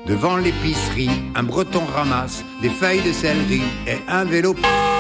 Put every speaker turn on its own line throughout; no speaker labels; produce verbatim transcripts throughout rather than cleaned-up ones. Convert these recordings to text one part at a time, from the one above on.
Devant l'épicerie, un breton ramasse des feuilles de céleri et un vélo.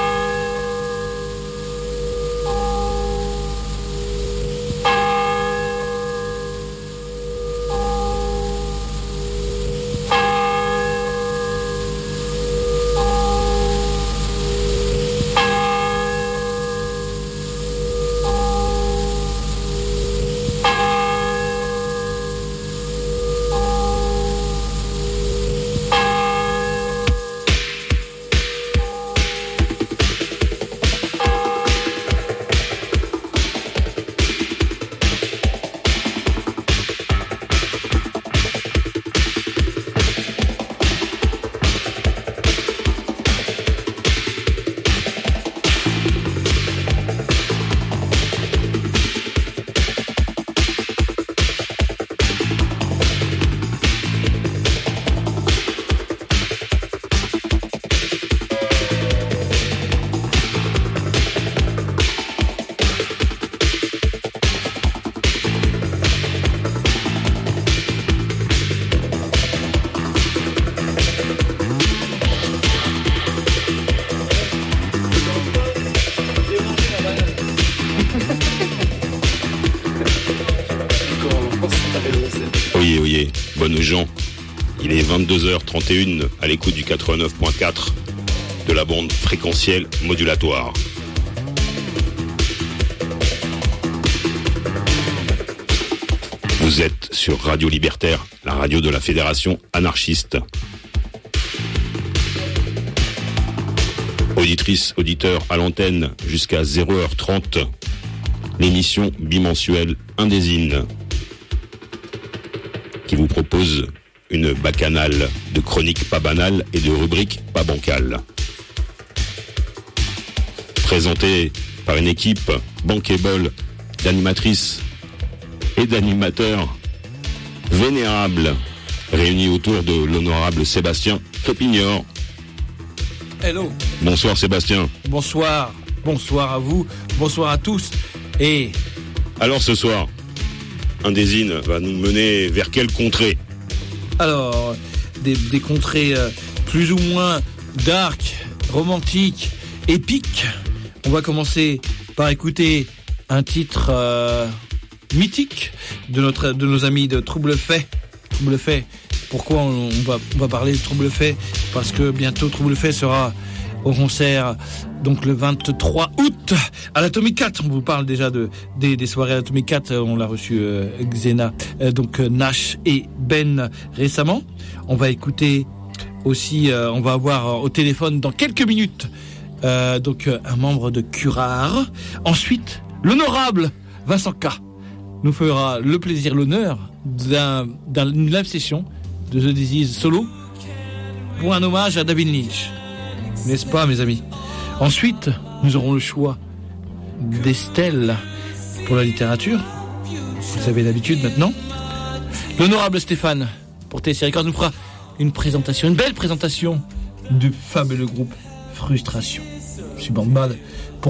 Oyez, oyez, bonnes gens, il est vingt-deux heures trente et une à l'écoute du quatre-vingt-neuf point quatre de la bande fréquentielle modulatoire. Vous êtes sur Radio Libertaire, la radio de la Fédération anarchiste. Auditrices, auditeurs à l'antenne jusqu'à zéro heure trente, l'émission bimensuelle Indésine, qui vous propose une bacchanale de chroniques pas banales et de rubriques pas bancales. Présentée par une équipe bankable d'animatrices et d'animateurs vénérables, réunis autour de l'honorable Sébastien Crépignor.
Hello.
Bonsoir Sébastien.
Bonsoir. Bonsoir à vous. Bonsoir à tous. Et...
alors ce soir, Indésine va nous mener vers quelle contrée ?
Alors, des, des contrées euh, plus ou moins dark, romantiques, épiques. On va commencer par écouter un titre euh, mythique de notre de nos amis de Trouble Fait. Trouble Fait. Pourquoi on, on va on va parler de Trouble Fait ? Parce que bientôt Trouble Fait sera au concert, donc le vingt-trois août à l'Atomic quatre. On vous parle déjà de des, des soirées à l'Atomic quatre. On l'a reçu euh, Xena, euh, donc euh, Nash et Ben récemment. On va écouter aussi, euh, on va avoir euh, au téléphone dans quelques minutes euh, donc euh, un membre de Curare. Ensuite, l'honorable Vincent K nous fera le plaisir, l'honneur d'un, d'une live session de The Disease solo pour un hommage à David Lynch. N'est-ce pas, mes amis ? Ensuite, nous aurons le choix d'Estelle pour la littérature. Vous avez l'habitude maintenant. L'honorable Stéphane pour T S C Records nous fera une présentation, une belle présentation du fabuleux groupe Frustration. Je suis bande. Pourquoi ?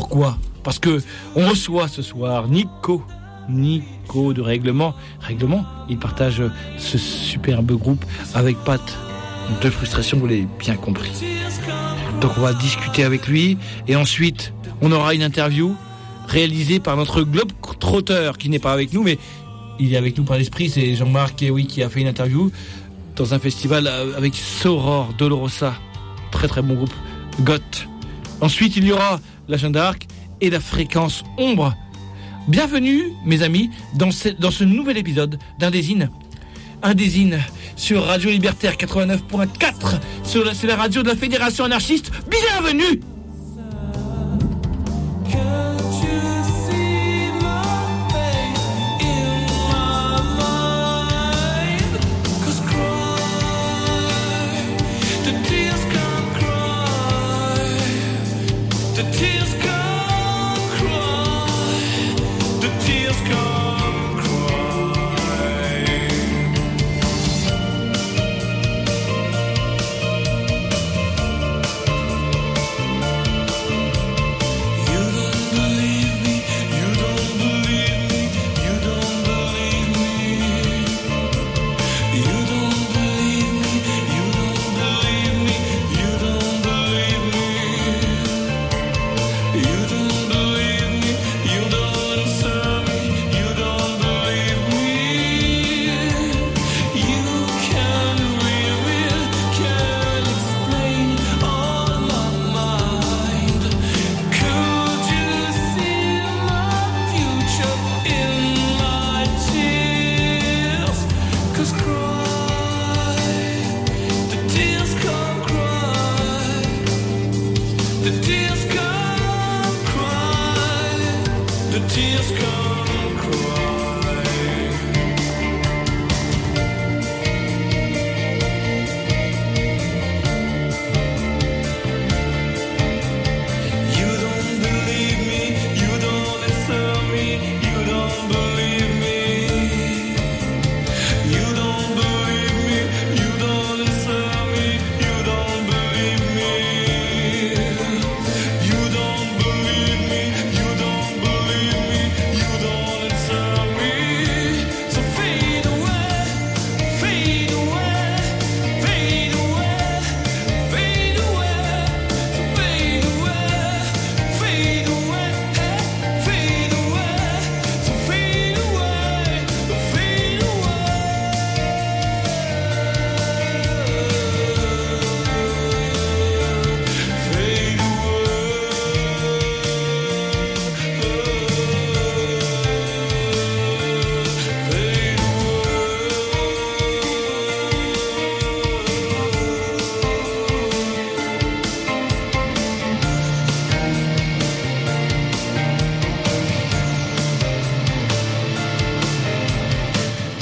Parce que on reçoit ce soir Nico, Nico de Règlement. Règlement, il partage ce superbe groupe avec Pat de Frustration, vous l'avez bien compris. Donc on va discuter avec lui et ensuite on aura une interview réalisée par notre globe-trotteur qui n'est pas avec nous mais il est avec nous par l'esprit, c'est Jean-Marc et oui, qui a fait une interview dans un festival avec Soror Dolorosa, très très bon groupe goth. Ensuite il y aura la Jeanne d'Arc et la fréquence ombre. Bienvenue mes amis dans ce, dans ce nouvel épisode d'Indésine. Indésine sur Radio Libertaire quatre-vingt-neuf point quatre, sur la, c'est la radio de la Fédération anarchiste. Bienvenue.
Thank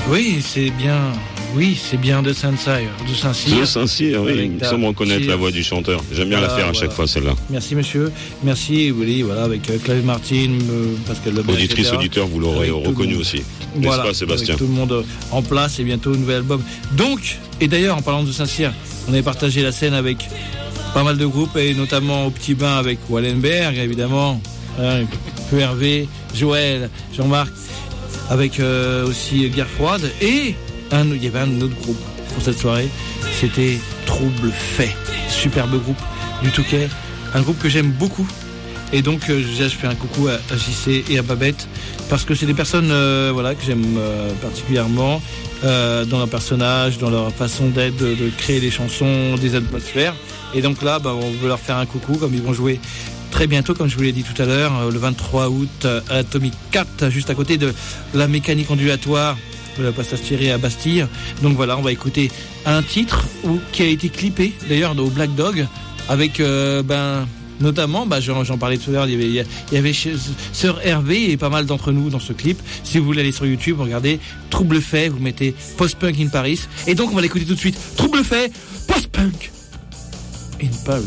Oui, c'est bien. Oui, c'est bien de Saint-Cyr. De Saint-Cyr.
De Saint-Cyr, oui. Il me semble reconnaître la voix du chanteur. J'aime bien voilà, la faire à voilà. chaque fois, celle-là.
Merci, monsieur. Merci, oui, voilà, avec euh, Claude Martin, euh, Pascal Lebel.
Auditrice, auditeur, vous l'aurez avec reconnu aussi.
Voilà,
n'est-ce pas, Sébastien?
avec tout le monde en place et bientôt un nouvel album. Donc, et d'ailleurs, en parlant de Saint-Cyr, on avait partagé la scène avec pas mal de groupes et notamment au Petit Bain avec Wallenberg, évidemment, hein, Peu Hervé, Joël, Jean-Marc, avec euh, aussi Guerre Froide et un, il y avait un autre groupe pour cette soirée, c'était Trouble Fait, superbe groupe du Touquet, un groupe que j'aime beaucoup. Et donc euh, je fais un coucou à, à J C et à Babette parce que c'est des personnes euh, voilà que j'aime euh, particulièrement euh, dans leur personnage, dans leur façon d'être, de, de créer des chansons, des atmosphères. Et donc là, bah, on veut leur faire un coucou comme ils vont jouer très bientôt, comme je vous l'ai dit tout à l'heure, euh, le vingt-trois août à Atomic quatre, juste à côté de la mécanique ondulatoire de la Place Thierry à Bastille. Donc voilà, on va écouter un titre où, qui a été clippé d'ailleurs au Black Dog avec euh, ben notamment, bah, j'en, j'en parlais tout à l'heure, il y avait, il y avait Sœur Hervé et pas mal d'entre nous dans ce clip. Si vous voulez aller sur YouTube, regardez Trouble Fait, vous mettez Post-Punk in Paris. Et donc on va l'écouter tout de suite. Trouble Fait, Post-Punk in Paris.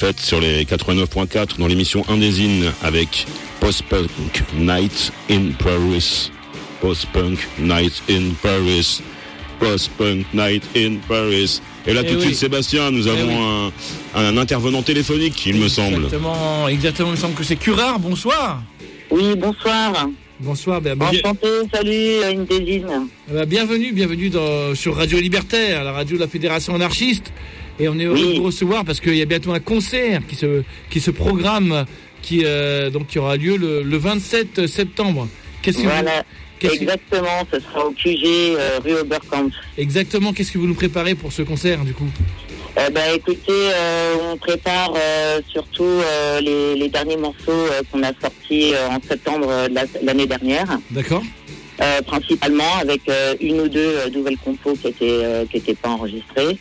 fête sur les quatre-vingt-neuf point quatre dans l'émission Indésine avec Post-Punk Night in Paris. Post-Punk Night in Paris. Post-Punk Night in Paris. Et là, et tout de oui. suite, Sébastien, nous avons oui. un, un intervenant téléphonique, il exactement, me semble.
Exactement, exactement, il me semble que c'est Curare, bonsoir.
Oui, bonsoir.
Bonsoir, ben,
enchanté, salut, Indésine.
Ben, bienvenue, bienvenue dans, sur Radio Libertaire, la radio de la Fédération Anarchiste. Et on est heureux oui. de vous recevoir parce qu'il y a bientôt un concert qui se, qui se programme, qui, euh, donc, qui aura lieu le, le vingt-sept septembre.
Qu'est-ce que voilà. vous... Qu'est-ce Exactement, que... ce sera au Q G euh, rue Oberkampf.
Exactement, qu'est-ce que vous nous préparez pour ce concert du coup?
euh, bah, Écoutez, euh, on prépare euh, surtout euh, les, les derniers morceaux euh, qu'on a sortis euh, en septembre euh, de la, l'année dernière.
D'accord.
Euh, principalement avec euh, une ou deux euh, nouvelles compos qui étaient euh, qui étaient pas enregistrées.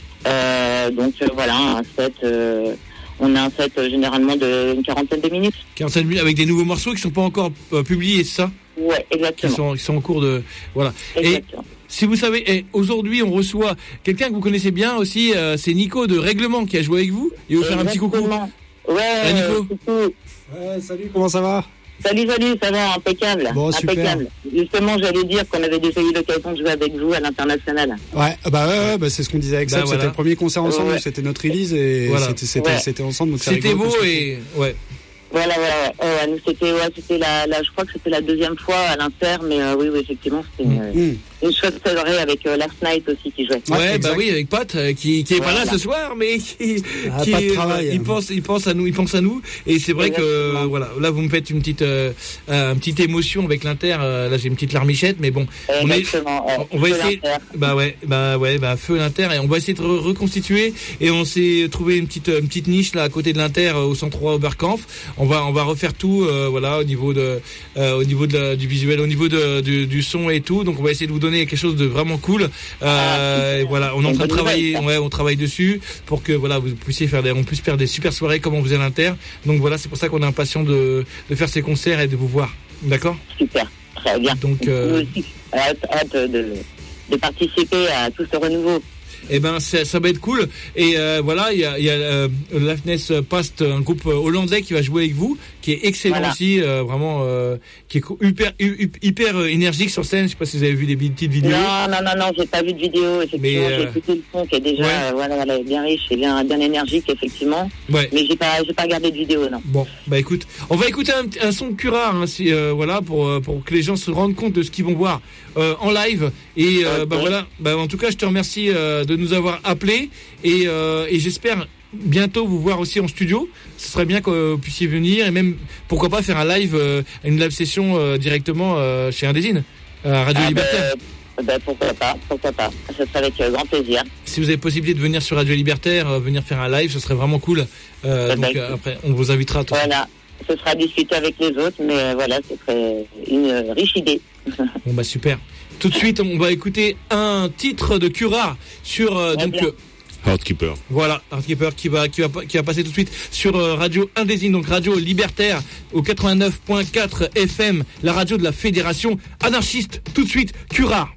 Euh, donc euh, voilà, un set. Euh, on a un set euh, généralement d'une quarantaine de minutes.
Quarantaine de minutes avec des nouveaux morceaux qui sont pas encore euh, publiés, c'est ça?
Ouais, exactement.
Qui sont, qui sont en cours de... Voilà. Exactement. Et si vous savez, et aujourd'hui, on reçoit quelqu'un que vous connaissez bien aussi, euh, c'est Nico de Règlement qui a joué avec vous. Il va vous faire un petit coucou.
Ouais,
ah, Nico.
Euh,
ouais, salut, comment ça va?
Salut, salut, ça va, impeccable.
Bon,
impeccable.
Super.
Justement, j'allais dire qu'on avait déjà eu l'occasion de jouer avec vous à l'international.
Ouais, bah ouais, ouais bah c'est ce qu'on disait avec bah, Seb, voilà. C'était le premier concert ensemble, ouais. C'était notre release et voilà. c'était, c'était, ouais. c'était ensemble. Donc
c'était beau et... Ouais.
Voilà, voilà. Euh, nous, c'était, ouais, c'était la, la, je crois que c'était la deuxième fois à l'Inter, mais euh, oui, oui, effectivement, c'était une, mmh. une chouette soirée avec euh, Last Night aussi qui jouait.
Ouais, ouais bah oui, avec Pat, euh, qui, qui est voilà. pas là ce soir, mais qui,
ah,
qui
pas de travail,
euh, il
hein.
pense, il pense à nous, il pense à nous, et c'est vrai Exactement. que, euh, voilà, là, vous me faites une petite, euh, euh, une petite émotion avec l'Inter, euh, là, j'ai une petite larmichette, mais bon, on est,
ouais,
on va essayer, bah ouais, bah ouais, bah feu l'Inter, et on va essayer de re- reconstituer, et on s'est trouvé une petite, une petite niche là à côté de l'Inter, euh, au cent trois Oberkampf. On va, on va refaire tout. Euh, voilà, au niveau de, euh, au niveau de la, du visuel, au niveau de, du, du son et tout. Donc on va essayer de vous donner quelque chose de vraiment cool. Euh, ah, et voilà, on est en train de travailler, ouais, on travaille dessus pour que voilà, vous puissiez faire des, on puisse faire des super soirées comme on faisait à l'Inter. Donc voilà, c'est pour ça qu'on est impatient de, de faire ces concerts et de vous voir. D'accord?
Super, très bien.
Donc, euh,
nous aussi, hâte, hâte de, de participer à tout ce renouveau.
Eh ben ça, ça va être cool et euh, voilà il y a, il y a euh, Lafness Past, un groupe hollandais qui va jouer avec vous, qui est excellent voilà. aussi, euh, vraiment euh, qui est hyper hyper énergique sur scène. Je sais pas si vous avez vu des petites vidéos.
Non non non non, j'ai pas vu de vidéo. Effectivement, mais, euh, j'ai écouté le son qui est déjà ouais. euh, voilà, voilà bien riche et bien bien énergique effectivement. Ouais. Mais j'ai pas j'ai pas regardé de vidéo non.
Bon bah écoute, on va écouter un, un son de Curare hein, si, euh, voilà pour pour que les gens se rendent compte de ce qu'ils vont voir euh, en live et euh, okay. bah voilà bah en tout cas je te remercie euh, de nous avoir appelé et, euh, et j'espère bientôt vous voir aussi en studio. Ce serait bien que vous puissiez venir et même pourquoi pas faire un live, euh, une live session euh, directement euh, chez Indésine, à Radio ah Libertaire.
Ben, ben pourquoi pas, pourquoi pas. Ce serait avec euh, grand plaisir.
Si vous avez possibilité de venir sur Radio Libertaire, euh, venir faire un live, ce serait vraiment cool. Euh, ben, donc ben, euh, après, on vous invitera. Tout
voilà, ce sera discuté avec les autres, mais euh, voilà, ce serait une euh, riche idée.
Bon bah super. Tout de suite, on va écouter un titre de Curare sur euh, donc euh,
Heartkeeper.
Voilà, Heartkeeper qui va qui va qui va passer tout de suite sur euh, Radio Indésine, donc Radio Libertaire au quatre-vingt-neuf point quatre F M, la radio de la Fédération Anarchiste. Tout de suite, Curare.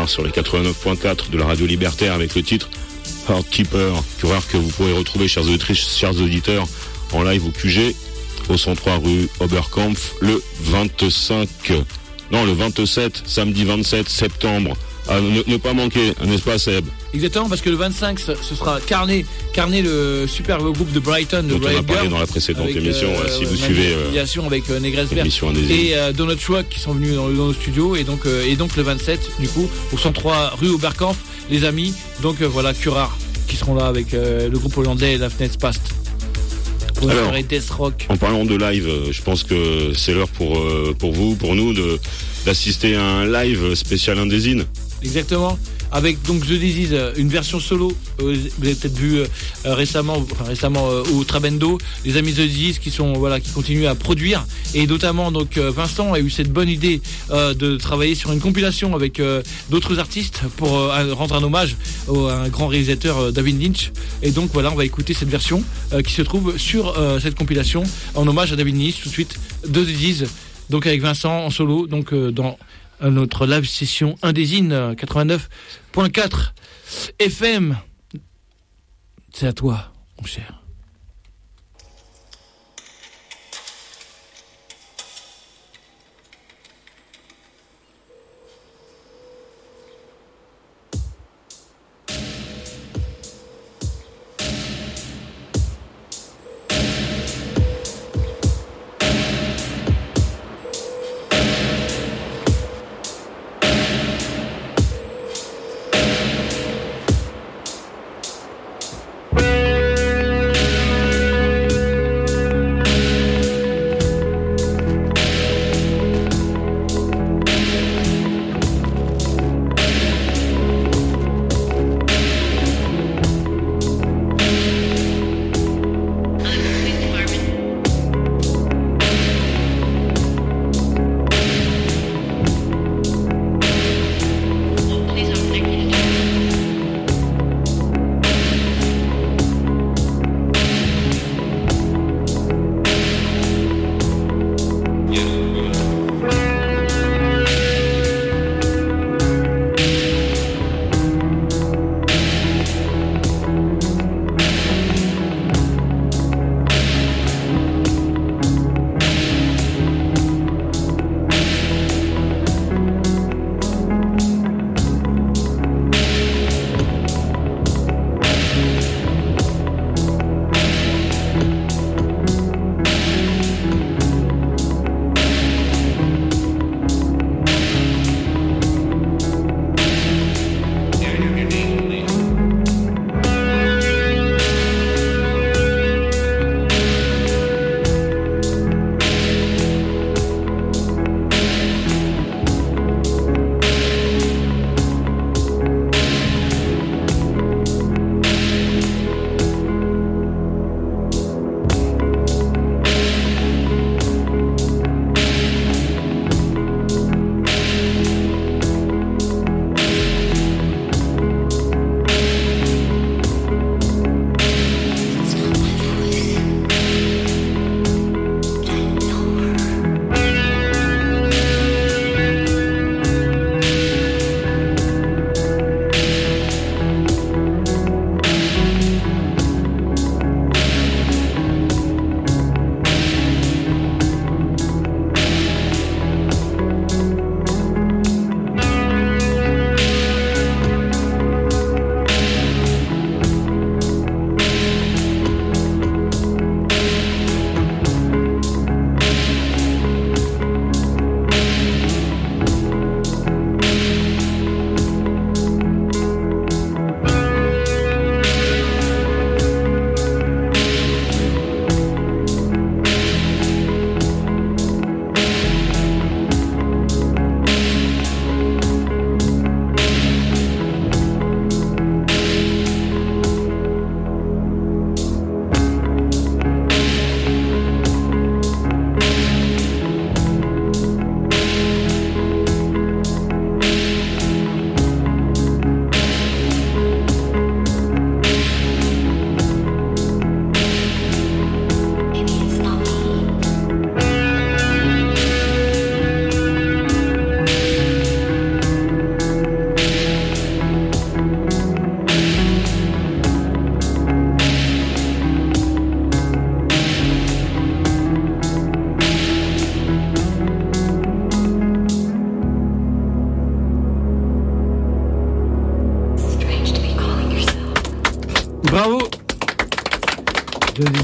sur les quatre-vingt-neuf point quatre de la radio libertaire avec le titre Heartkeeper, coureur que vous pourrez retrouver, chers auditrices, chers auditeurs, en live au Q G, au cent trois rue Oberkampf, le vingt-cinq, non, le vingt-sept, samedi vingt-sept septembre. À ne, ne pas manquer, n'est-ce pas, Seb?
Exactement, parce que le vingt-cinq, ce sera Carnet, Carnet, le superbe groupe de Brighton, de
dont
Riot
on a parlé
Girl,
dans la précédente
avec,
émission,
euh,
si vous
euh,
suivez euh,
avec euh, Negresberg
et
euh, Donald Schwab qui sont venus dans, dans nos studios, et donc euh, et donc le vingt-sept, du coup, au cent trois rue Oberkampf, les amis, donc euh, voilà, Curare qui seront là avec euh, le groupe hollandais La Fenêtre Past. Pour
Alors,
Death Rock.
En parlant de live, je pense que c'est l'heure pour euh, pour vous, pour nous, de d'assister à un live spécial Indésine.
Exactement. Avec donc The Disease, une version solo. Euh, vous avez peut-être vu euh, récemment, enfin récemment euh, au Trabendo, les amis The Disease qui sont voilà, qui continuent à produire, et notamment donc euh, Vincent a eu cette bonne idée euh, de travailler sur une compilation avec euh, d'autres artistes pour euh, rendre un hommage au, à un grand réalisateur, euh, David Lynch. Et donc voilà, on va écouter cette version euh, qui se trouve sur euh, cette compilation en hommage à David Lynch. Tout de suite, The Disease, donc avec Vincent en solo, donc euh, dans notre live session Indésine quatre-vingt-neuf point quatre F M. C'est à toi, mon cher.
We'll be right back.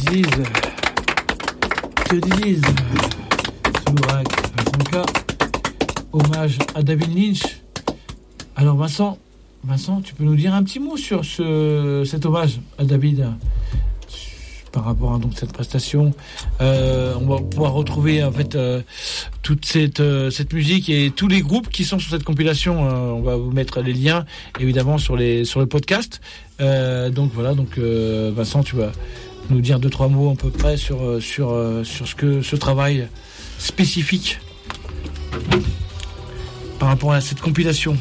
Disease. The Disease. Sourak, Vincent K. Hommage à David Lynch. Alors Vincent, Vincent, tu peux nous dire un petit mot sur ce, cet hommage à David par rapport à donc cette prestation. Euh, on va pouvoir retrouver en fait euh, toute cette euh, cette musique et tous les groupes qui sont sur cette compilation. Euh, on va vous mettre les liens évidemment sur les sur le podcast. Euh, donc voilà, donc euh, Vincent, tu vas nous dire deux trois mots à peu près sur sur sur ce que ce travail spécifique par rapport à cette compilation.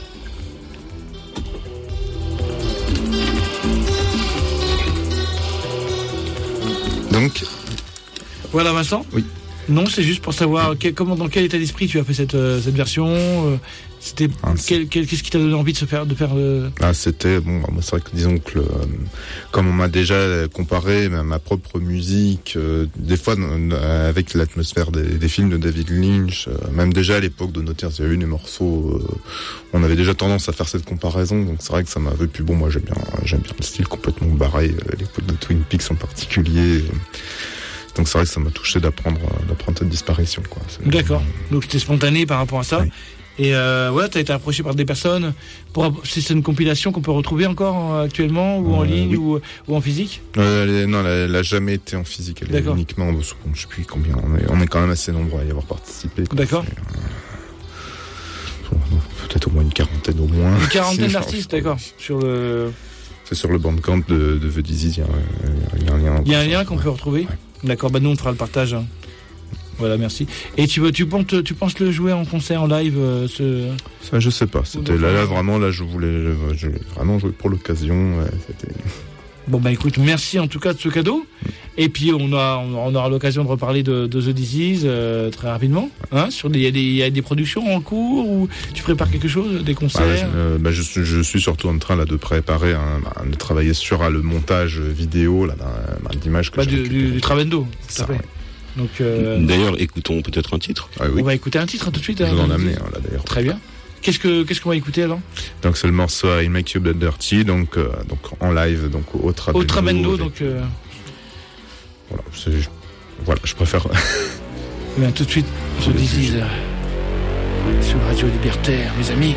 Donc,
voilà Vincent.
Oui.
Non, c'est juste pour savoir quel, comment, dans quel état d'esprit tu as fait cette euh, cette version. Euh, c'était ah, quel, quel, qu'est-ce qui t'a donné envie de se faire de faire. Euh...
Ah, c'était bon. C'est vrai que disons que le, euh, comme on m'a déjà comparé ma, ma propre musique, euh, des fois euh, avec l'atmosphère des, des films de David Lynch, euh, même déjà à l'époque de Notaires, il y a eu des morceaux. Euh, on avait déjà tendance à faire cette comparaison, donc c'est vrai que ça m'avait plu. Bon, moi j'aime bien, j'aime bien le style complètement barré, à l'époque de Twin Peaks en particulier. Euh, Donc c'est vrai que ça m'a touché d'apprendre d'apprendre cette disparition, quoi. C'est...
D'accord. Donc c'était spontané par rapport à ça. Oui. Et euh, voilà, t'as été approché par des personnes. Pour c'est une compilation qu'on peut retrouver encore euh, actuellement ou euh, en ligne oui. ou, ou en physique.
Euh, elle est, non, elle n'a jamais été en physique. Elle D'accord. est uniquement en dessous. Je sais plus combien. On est, on est quand même assez nombreux à y avoir participé. Quoi.
D'accord.
C'est, euh, peut-être au moins une quarantaine au moins.
Une quarantaine d'artistes, d'accord. Sur le.
C'est sur le bandcamp de, de The Disease. Il y a, il y a un lien.
Il y a un lien qu'on ouais. peut retrouver. Ouais. D'accord, bah nous on fera le partage. Hein. Voilà, merci. Et tu veux, tu penses, tu penses le jouer en concert, en live, euh, ce...
Ça, je sais pas. C'était là, là, vraiment, là, je voulais, je voulais vraiment jouer pour l'occasion. Ouais, c'était...
Bon bah écoute, merci en tout cas de ce cadeau. Mmh. Et puis on a, on aura l'occasion de reparler de, de The Disease euh, très rapidement. Hein, sur des, il y a des, il y a des productions en cours ou tu prépares quelque chose, des concerts.
Ah, je, euh, bah, je, suis, je suis surtout en train là de préparer, un, bah, de travailler sur ah, le montage vidéo là, bah, d'images que
bah,
j'ai
du, du, du Travando. Ça, ouais. Donc euh,
d'ailleurs, écoutons peut-être un titre.
Ah, oui.
On va écouter un titre tout de suite.
Je vais en amener hein, là d'ailleurs.
Très bien. Qu'est-ce que qu'est-ce qu'on va écouter alors?
Donc c'est le morceau I Make You Blood Dirty, donc euh, donc en live, donc au Travando.
Au Travando, avec... donc. Euh...
Voilà, c'est, voilà, je préfère.
Bien, tout de suite, je dis sur Radio Libertaire, mes amis.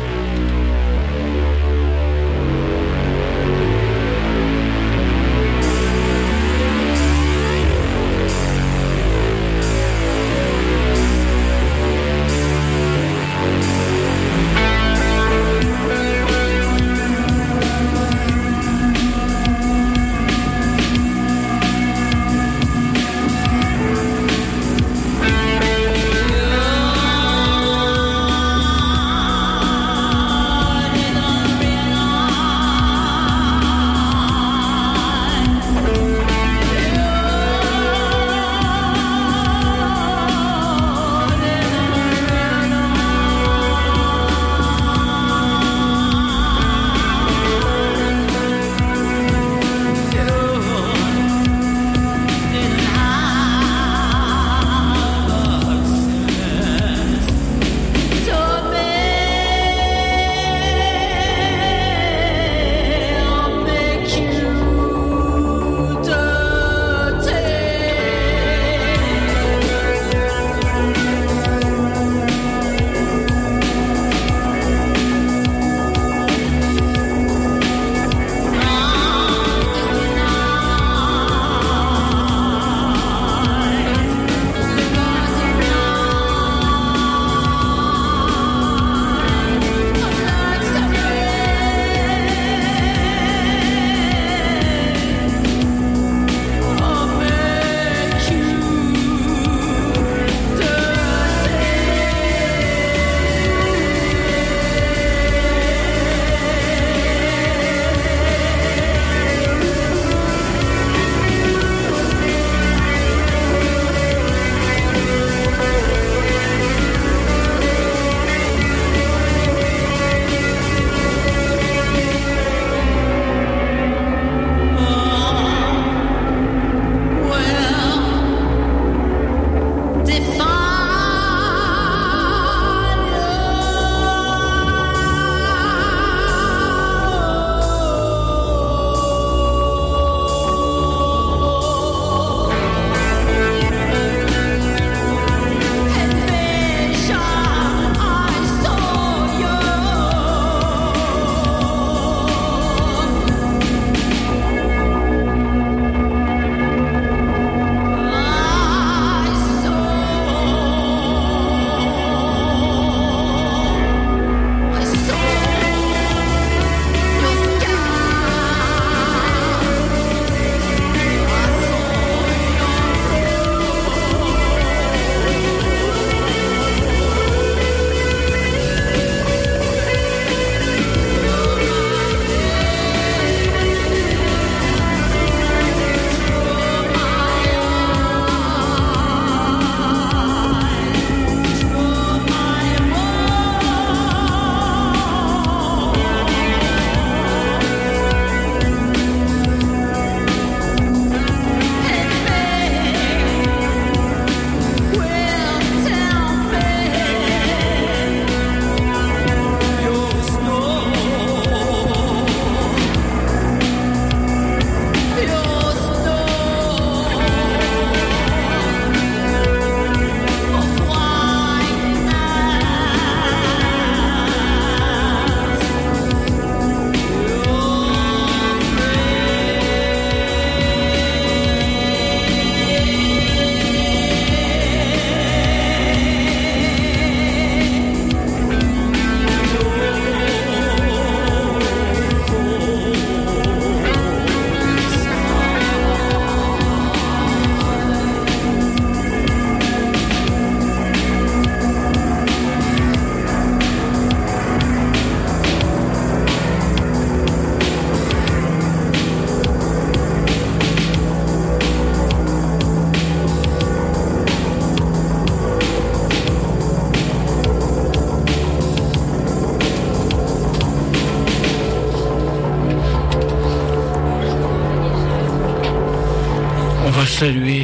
saluer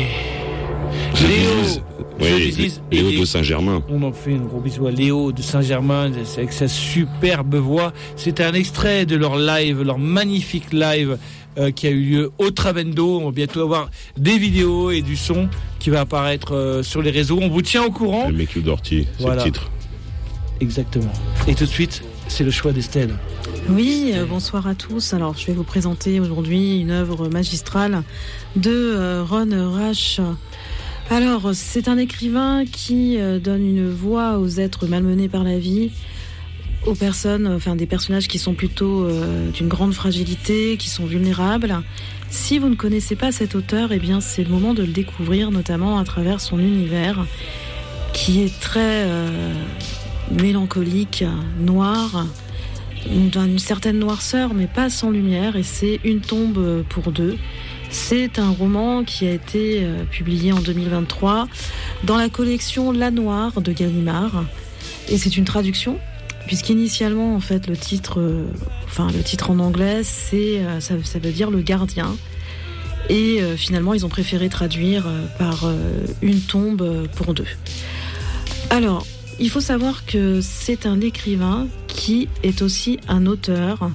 Léo.
Oui, disent, Léo de Saint-Germain.
On en fait un gros bisou à Léo de Saint-Germain avec sa superbe voix. C'était un extrait de leur live, leur magnifique live euh, qui a eu lieu au Travendo. On va bientôt avoir des vidéos et du son qui va apparaître euh, sur les réseaux. On vous tient au courant.
Le Mécu d'Orty, c'est voilà. Le titre.
Exactement. Et tout de suite, c'est le choix d'Estelle.
Oui, euh, bonsoir à tous. Alors, je vais vous présenter aujourd'hui une œuvre magistrale de euh, Ron Rash. Alors, c'est un écrivain qui euh, donne une voix aux êtres malmenés par la vie, aux personnes, enfin des personnages qui sont plutôt euh, d'une grande fragilité, qui sont vulnérables. Si vous ne connaissez pas cet auteur, eh bien, c'est le moment de le découvrir, notamment à travers son univers, qui est très euh, mélancolique, noir, d'une certaine noirceur, mais pas sans lumière, et c'est Une tombe pour deux. C'est un roman qui a été euh, publié en deux mille vingt-trois dans la collection La Noire de Gallimard, et c'est une traduction, puisqu'initialement, en fait, le titre, euh, enfin le titre en anglais, c'est euh, ça, ça veut dire Le Gardien, et euh, finalement, ils ont préféré traduire euh, par euh, Une tombe pour deux. Alors, il faut savoir que c'est un écrivain qui est aussi un auteur,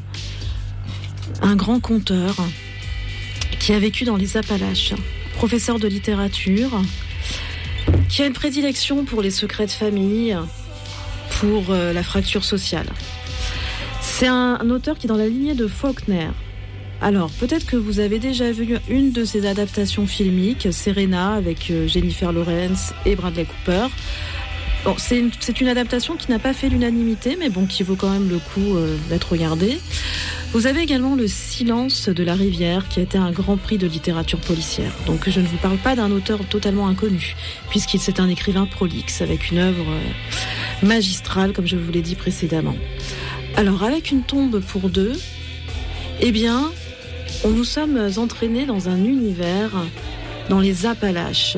un grand conteur, qui a vécu dans les Appalaches, professeur de littérature, qui a une prédilection pour les secrets de famille, pour euh, la fracture sociale. C'est un, un auteur qui est dans la lignée de Faulkner. Alors, peut-être que vous avez déjà vu une de ses adaptations filmiques, Serena, avec euh, Jennifer Lawrence et Bradley Cooper. Bon, c'est une, c'est une adaptation qui n'a pas fait l'unanimité, mais bon, qui vaut quand même le coup euh, d'être regardée. Vous avez également Le Silence de la rivière, qui a été un grand prix de littérature policière. Donc je ne vous parle pas d'un auteur totalement inconnu, puisqu'il c'est un écrivain prolixe, avec une œuvre euh, magistrale, comme je vous l'ai dit précédemment. Alors, avec Une tombe pour deux, eh bien, on nous sommes entraînés dans un univers, dans les Appalaches.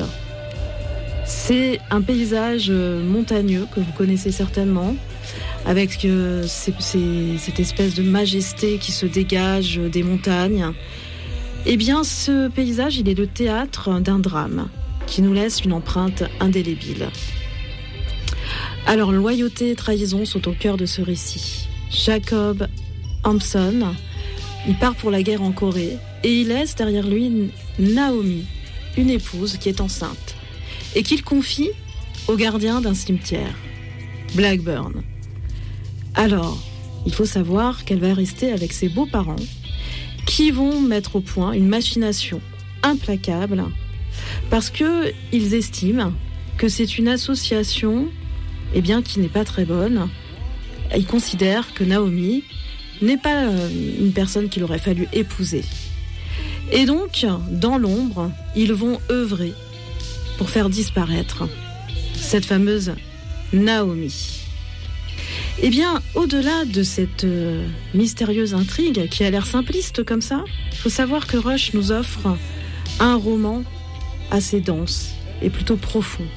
C'est un paysage montagneux que vous connaissez certainement, avec euh, ces, ces, cette espèce de majesté qui se dégage des montagnes. Eh bien, ce paysage, il est le théâtre d'un drame qui nous laisse une empreinte indélébile. Alors, loyauté et trahison sont au cœur de ce récit. Jacob Hampson, il part pour la guerre en Corée et il laisse derrière lui Naomi, une épouse qui est enceinte, et qu'il confie au gardien d'un cimetière, Blackburn. Alors, il faut savoir qu'elle va rester avec ses beaux-parents qui vont mettre au point une machination implacable parce qu'ils estiment que c'est une association eh bien, qui n'est pas très bonne. Ils considèrent que Naomi n'est pas une personne qu'il aurait fallu épouser. Et donc, dans l'ombre, ils vont œuvrer pour faire disparaître cette fameuse Naomi. Eh bien, au-delà de cette euh, mystérieuse intrigue qui a l'air simpliste comme ça, il faut savoir que Rush nous offre un roman assez dense et plutôt profond.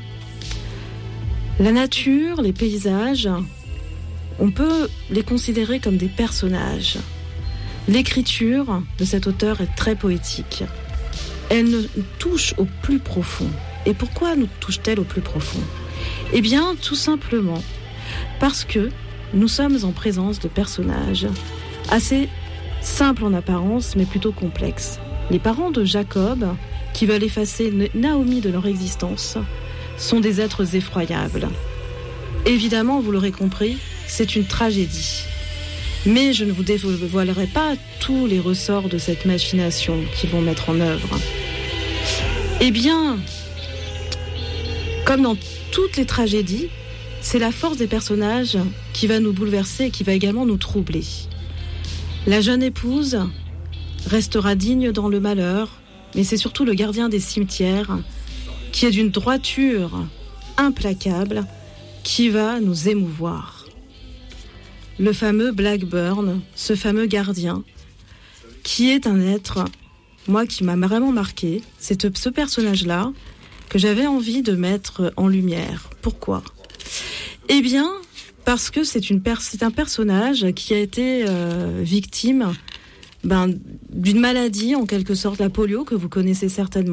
La nature, les paysages, on peut les considérer comme des personnages. L'écriture de cet auteur est très poétique. Elle nous touche au plus profond. Et pourquoi nous touche-t-elle au plus profond ? Eh bien, tout simplement parce que nous sommes en présence de personnages assez simples en apparence, mais plutôt complexes. Les parents de Jacob, qui veulent effacer Naomi de leur existence, sont des êtres effroyables. Évidemment, vous l'aurez compris, c'est une tragédie. Mais je ne vous dévoilerai pas tous les ressorts de cette machination qu'ils vont mettre en œuvre. Eh bien, comme dans toutes les tragédies, c'est la force des personnages qui va nous bouleverser et qui va également nous troubler. La jeune épouse restera digne dans le malheur, mais c'est surtout le gardien des cimetières qui est d'une droiture implacable qui va nous émouvoir. Le fameux Blackburn, ce fameux gardien, qui est un être, moi, qui m'a vraiment marqué, c'est ce personnage-là que j'avais envie de mettre en lumière. Pourquoi ? Eh bien, parce que c'est, une per- c'est un personnage qui a été euh, victime ben, d'une maladie, en quelque sorte, la polio, que vous connaissez certainement.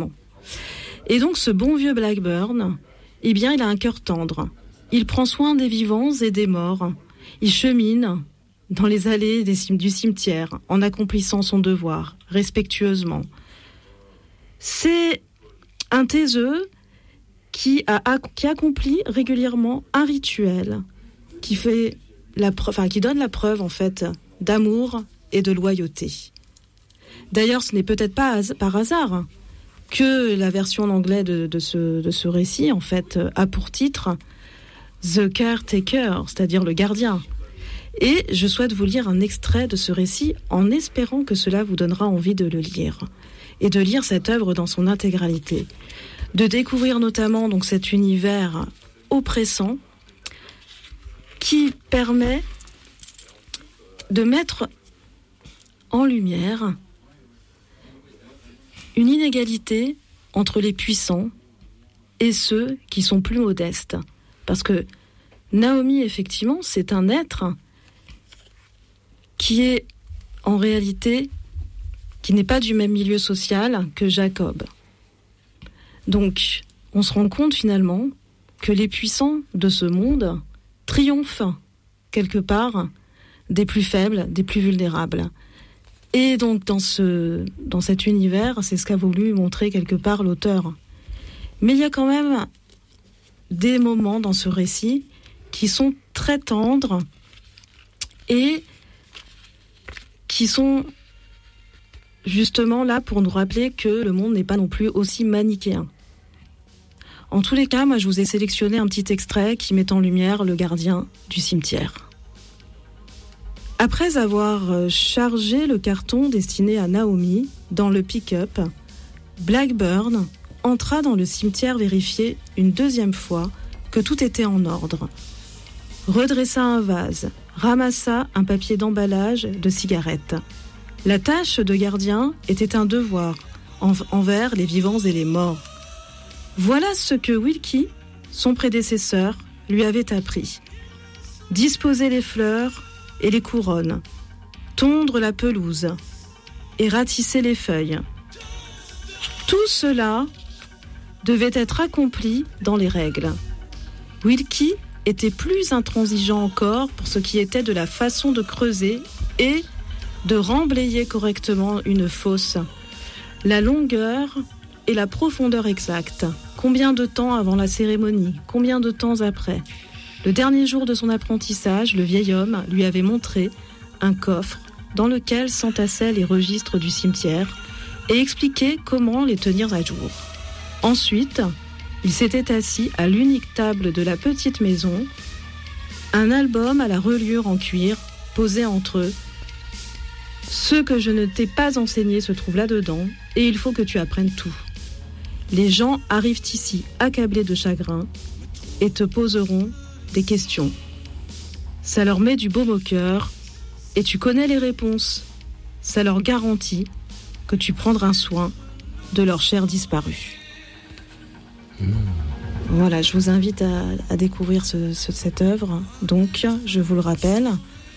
Et donc ce bon vieux Blackburn, eh bien il a un cœur tendre. Il prend soin des vivants et des morts. Il chemine dans les allées des cim- du cimetière en accomplissant son devoir, respectueusement. C'est un taiseux qui, a, qui accomplit régulièrement un rituel qui, fait la pre- enfin, qui donne la preuve en fait d'amour et de loyauté. D'ailleurs, ce n'est peut-être pas has- par hasard que la version en anglais de, de, ce, de ce récit en fait a pour titre The Caretaker, c'est-à-dire le gardien. Et je souhaite vous lire un extrait de ce récit en espérant que cela vous donnera envie de le lire et de lire cette œuvre dans son intégralité, de découvrir notamment donc cet univers oppressant qui permet de mettre en lumière une inégalité entre les puissants et ceux qui sont plus modestes. Parce que Naomi, effectivement, c'est un être qui est en réalité, qui n'est pas du même milieu social que Jacob. Donc, on se rend compte finalement que les puissants de ce monde triomphent quelque part des plus faibles, des plus vulnérables. Et donc, dans, ce, dans cet univers, c'est ce qu'a voulu montrer quelque part l'auteur. Mais il y a quand même des moments dans ce récit qui sont très tendres et qui sont justement là pour nous rappeler que le monde n'est pas non plus aussi manichéen. En tous les cas, moi je vous ai sélectionné un petit extrait qui met en lumière le gardien du cimetière. Après avoir chargé le carton destiné à Naomi dans le pick-up, Blackburn entra dans le cimetière vérifier une deuxième fois que tout était en ordre. Redressa un vase, ramassa un papier d'emballage de cigarettes. La tâche de gardien était un devoir en- envers les vivants et les morts. Voilà ce que Wilkie, son prédécesseur, lui avait appris. Disposer les fleurs et les couronnes, tondre la pelouse et ratisser les feuilles. Tout cela devait être accompli dans les règles. Wilkie était plus intransigeant encore pour ce qui était de la façon de creuser et de remblayer correctement une fosse. La longueur et la profondeur exacte. Combien de temps avant la cérémonie? Combien de temps après? Le dernier jour de son apprentissage, le vieil homme lui avait montré un coffre dans lequel s'entassaient les registres du cimetière et expliqué comment les tenir à jour. Ensuite, il s'était assis à l'unique table de la petite maison, un album à la reliure en cuir posé entre eux. Ce que je ne t'ai pas enseigné se trouve là-dedans, et il faut que tu apprennes tout. Les gens arrivent ici accablés de chagrin et te poseront des questions. Ça leur met du baume au cœur, et tu connais les réponses. Ça leur garantit que tu prendras soin de leur chair disparue. Mmh. Voilà, je vous invite à, à découvrir ce, ce, cette œuvre. Donc, je vous le rappelle,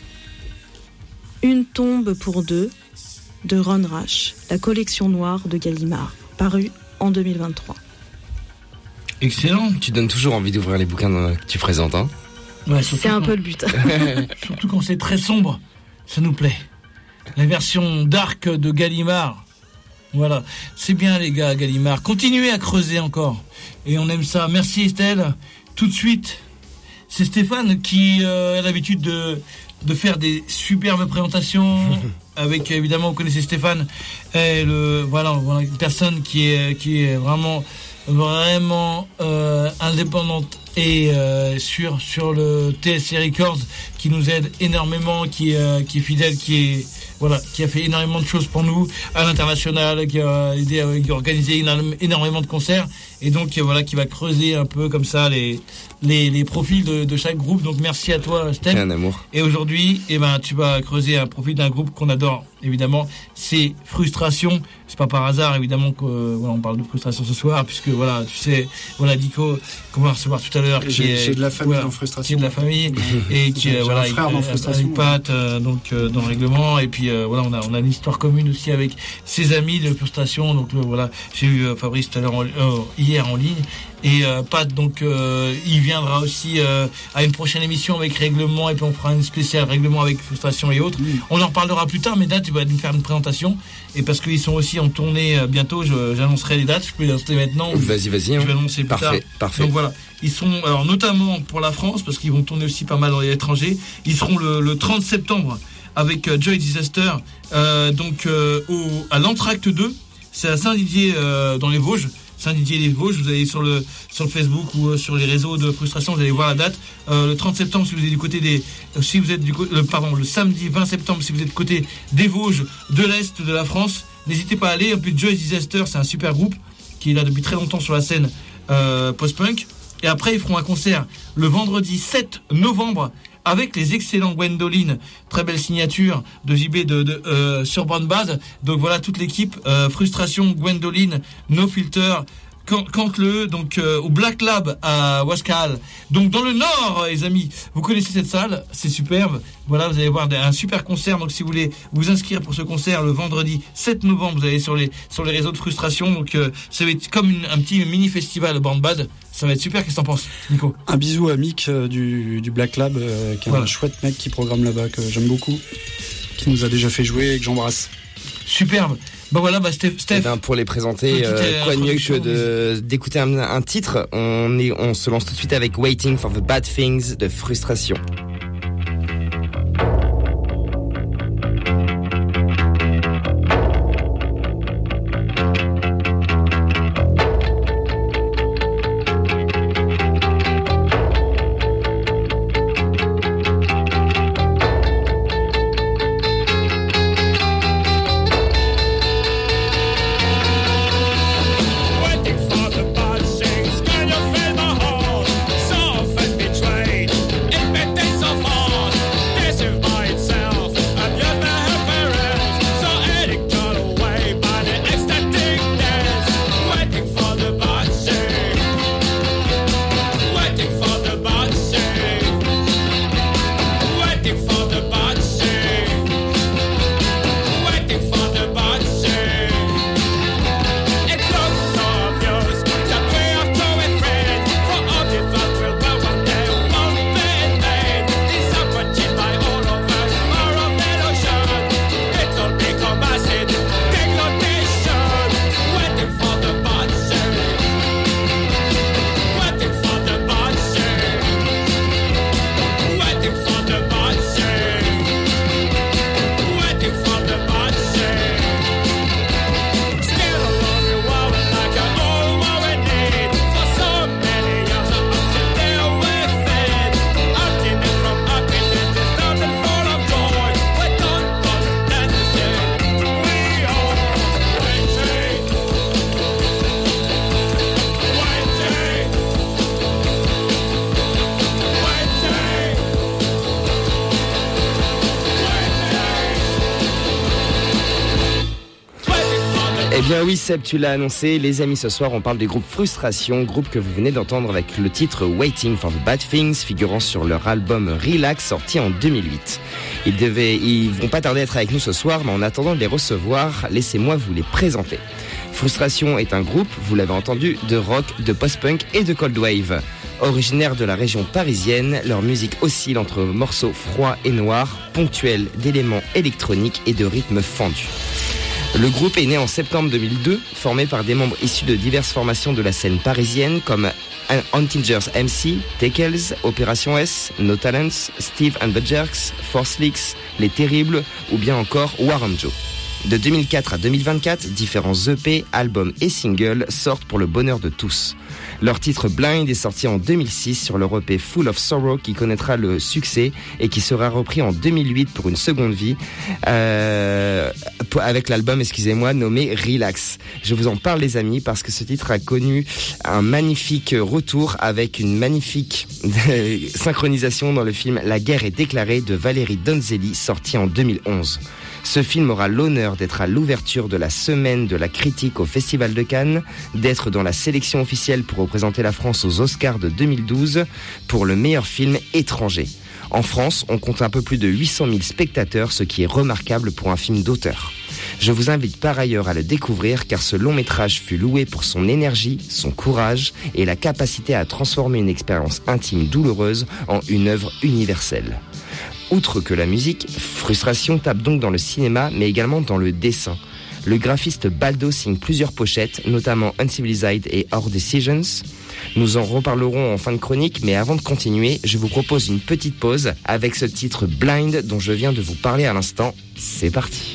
Une tombe pour deux de Ron Rash, la collection noire de Gallimard, parue en deux mille vingt-trois.
Excellent.
Tu donnes toujours envie d'ouvrir les bouquins que tu présentes, hein?
Ouais, c'est un quand, peu le but.
Surtout quand c'est très sombre, ça nous plaît. La version dark de Gallimard. Voilà, c'est bien les gars, Gallimard. Continuez à creuser encore. Et on aime ça. Merci Estelle. Tout de suite, c'est Stéphane qui euh, a l'habitude de, de faire des superbes présentations. Avec, évidemment, vous connaissez Stéphane. Et le, voilà, voilà, une personne qui est, qui est vraiment, vraiment euh, indépendante et euh, sur, sur le T S C Records, qui nous aide énormément, qui, euh, qui est fidèle, qui est... Voilà, qui a fait énormément de choses pour nous à l'international, qui a aidé à organiser énormément de concerts, et donc voilà, qui va creuser un peu comme ça les les, les profils de, de chaque groupe. Donc merci à toi, Steph.
Un amour.
Et aujourd'hui, eh ben tu vas creuser un profil d'un groupe qu'on adore évidemment. C'est Frustration. C'est pas par hasard évidemment que voilà, on parle de Frustration ce soir, puisque voilà, tu sais, voilà Dico qu'on va recevoir tout à à l'heure, qui
j'ai,
est
j'ai de la famille
voilà,
dans Frustration,
qui est de la famille et qui euh, voilà,
un frère dans Frustration,
avec Pat, euh, donc euh, dans le règlement, et puis euh, voilà, on a on a une histoire commune aussi avec ses amis de Frustration, donc euh, voilà, j'ai eu euh, Fabrice tout à l'heure en, euh, hier en ligne. Et euh, Pat, donc euh, il viendra aussi euh, à une prochaine émission avec Règlement, et puis on fera une spéciale Règlement avec Frustration et autres. Oui. On en reparlera plus tard, mais là tu vas nous faire une présentation, et parce qu'ils sont aussi en tournée euh, bientôt, je, j'annoncerai les dates. Je peux les annoncer maintenant.
Vas-y, vas-y. Hein.
Je vais annoncer plus
parfait,
tard.
Parfait.
Donc voilà, ils sont alors notamment pour la France, parce qu'ils vont tourner aussi pas mal dans les étrangers. Ils seront le, le trente septembre avec euh, Joy Disaster, euh, donc euh, au, à l'Entracte deux, c'est à Saint-Didier euh, dans les Vosges. Saint-Didier-les-Vosges, vous allez sur le sur le Facebook ou euh, sur les réseaux de Frustration, vous allez voir la date. Euh, le trente septembre, si vous êtes du côté des, euh, si vous êtes du côté, euh, pardon, le samedi vingt septembre, si vous êtes du côté des Vosges, de l'est de la France, n'hésitez pas à aller. En plus, Joy Disaster, c'est un super groupe qui est là depuis très longtemps sur la scène euh, post-punk. Et après, ils feront un concert le vendredi sept novembre avec les excellents Gwendoline, très belle signature de J B de, de euh, sur Brown Base. Donc voilà toute l'équipe, euh, Frustration, Gwendoline, No Filter, Cantleux, donc euh, au Black Lab à Wascal. Donc dans le nord, les amis, vous connaissez cette salle, c'est superbe. Voilà, vous allez voir un super concert. Donc si vous voulez vous inscrire pour ce concert le vendredi sept novembre, vous allez sur les sur les réseaux de Frustration. Donc euh, ça va être comme une, un petit mini festival Brown Bad. Ça va être super. Qu'est-ce que t'en penses, Nico?
Un bisou à Mick euh, du, du Black Lab, euh, qui est voilà. un chouette mec qui programme là-bas, que j'aime beaucoup, qui nous a déjà fait jouer et que j'embrasse.
Superbe. Bah voilà, bah Steph. Steph.
Eh ben pour les présenter, euh, quoi de mieux que de, d'écouter un, un titre. On est, on se lance tout de suite avec Waiting for the Bad Things de Frustration. Eh bien oui Seb, tu l'as annoncé, les amis, ce soir on parle du groupe Frustration, groupe que vous venez d'entendre avec le titre Waiting for the Bad Things, figurant sur leur album Relax, sorti en deux mille huit. Ils devaient, ils vont pas tarder à être avec nous ce soir, mais en attendant de les recevoir, laissez-moi vous les présenter. Frustration est un groupe, vous l'avez entendu, de rock, de post-punk et de cold wave. Originaire de la région parisienne, leur musique oscille entre morceaux froids et noirs, ponctuels d'éléments électroniques et de rythmes fendus. Le groupe est né en septembre deux mille deux, formé par des membres issus de diverses formations de la scène parisienne comme Antingers M C, Tekels, Opération S, No Talents, Steve and the Jerks, Force Leaks, Les Terribles ou bien encore Warren Joe. De deux mille quatre à deux mille vingt-quatre, différents E P, albums et singles sortent pour le bonheur de tous. Leur titre Blind est sorti en deux mille six sur leur E P Full of Sorrow qui connaîtra le succès et qui sera repris en deux mille huit pour une seconde vie euh, avec l'album, excusez-moi, nommé Relax. Je vous en parle les amis parce que ce titre a connu un magnifique retour avec une magnifique synchronisation dans le film La guerre est déclarée de Valérie Donzelli sorti en deux mille onze. Ce film aura l'honneur d'être à l'ouverture de la semaine de la critique au Festival de Cannes, d'être dans la sélection officielle essentiel pour représenter la France aux Oscars de deux mille douze pour le meilleur film étranger. En France, on compte un peu plus de huit cent mille spectateurs, ce qui est remarquable pour un film d'auteur. Je vous invite par ailleurs à le découvrir car ce long métrage fut loué pour son énergie, son courage et la capacité à transformer une expérience intime douloureuse en une œuvre universelle. Outre que la musique, Frustration tape donc dans le cinéma mais également dans le dessin. Le graphiste Baldo signe plusieurs pochettes, notamment Uncivilized et Our Decisions. Nous en reparlerons en fin de chronique, mais avant de continuer, je vous propose une petite pause avec ce titre Blind dont je viens de vous parler à l'instant. C'est parti.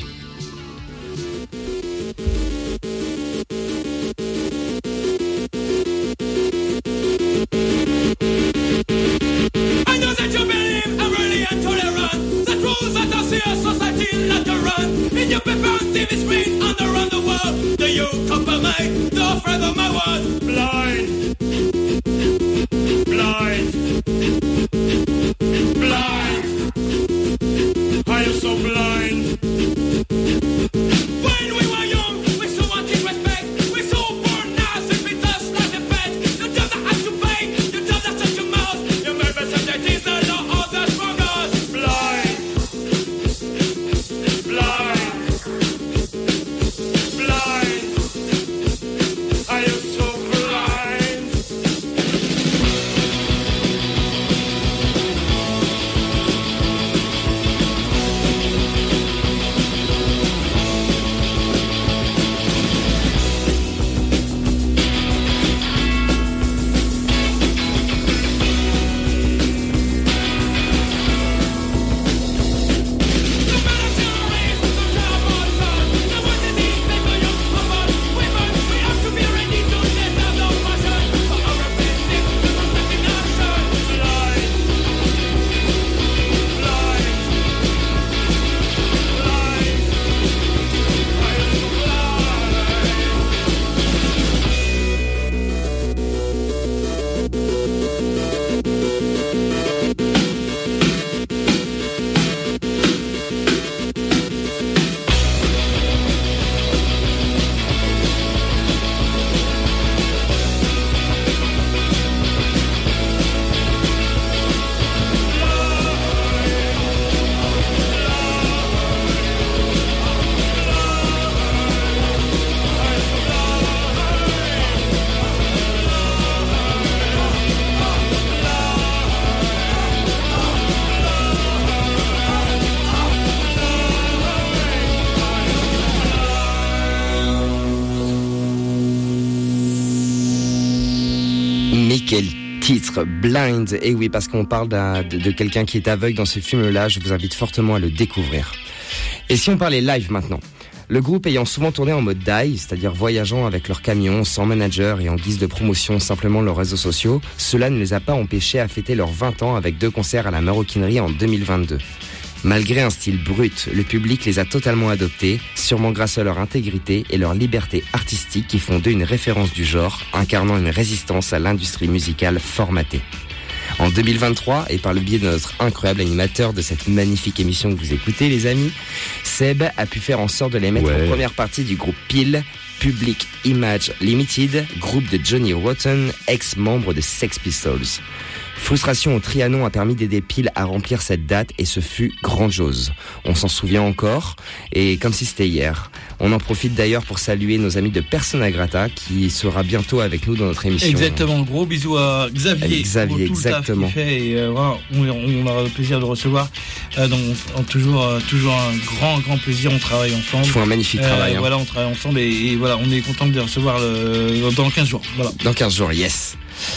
Quel titre, Blind. Et oui, parce qu'on parle de, de quelqu'un qui est aveugle dans ce film-là, je vous invite fortement à le découvrir. Et si on parlait live maintenant, le groupe ayant souvent tourné en mode die, c'est-à-dire voyageant avec leur camion, sans manager et en guise de promotion simplement leurs réseaux sociaux, cela ne les a pas empêchés à fêter leurs vingt ans avec deux concerts à la Maroquinerie en deux mille vingt-deux. Malgré un style brut, le public les a totalement adoptés, sûrement grâce à leur intégrité et leur liberté artistique qui font d'eux une référence du genre, incarnant une résistance à l'industrie musicale formatée. En deux mille vingt-trois, et par le biais de notre incroyable animateur de cette magnifique émission que vous écoutez, les amis, Seb a pu faire en sorte de les mettre ouais. en première partie du groupe Peel, Public Image Limited, groupe de Johnny Rotten, ex-membre de Sex Pistols. Frustration au Trianon a permis d'aider Peel à remplir cette date et ce fut grandiose. On s'en souvient encore et comme si c'était hier. On en profite d'ailleurs pour saluer nos amis de Persona Grata qui sera bientôt avec nous dans notre émission.
Exactement, gros bisous à Xavier.
Xavier, exactement.
Le fait et, euh, voilà, on, on aura le plaisir de recevoir. Euh, donc on, toujours, euh, toujours un grand, grand plaisir. On travaille ensemble.
Ils font un magnifique euh, travail. Hein.
Voilà, on travaille ensemble et, et voilà, on est content de les recevoir le, dans quinze jours. Voilà.
Dans quinze jours, yes.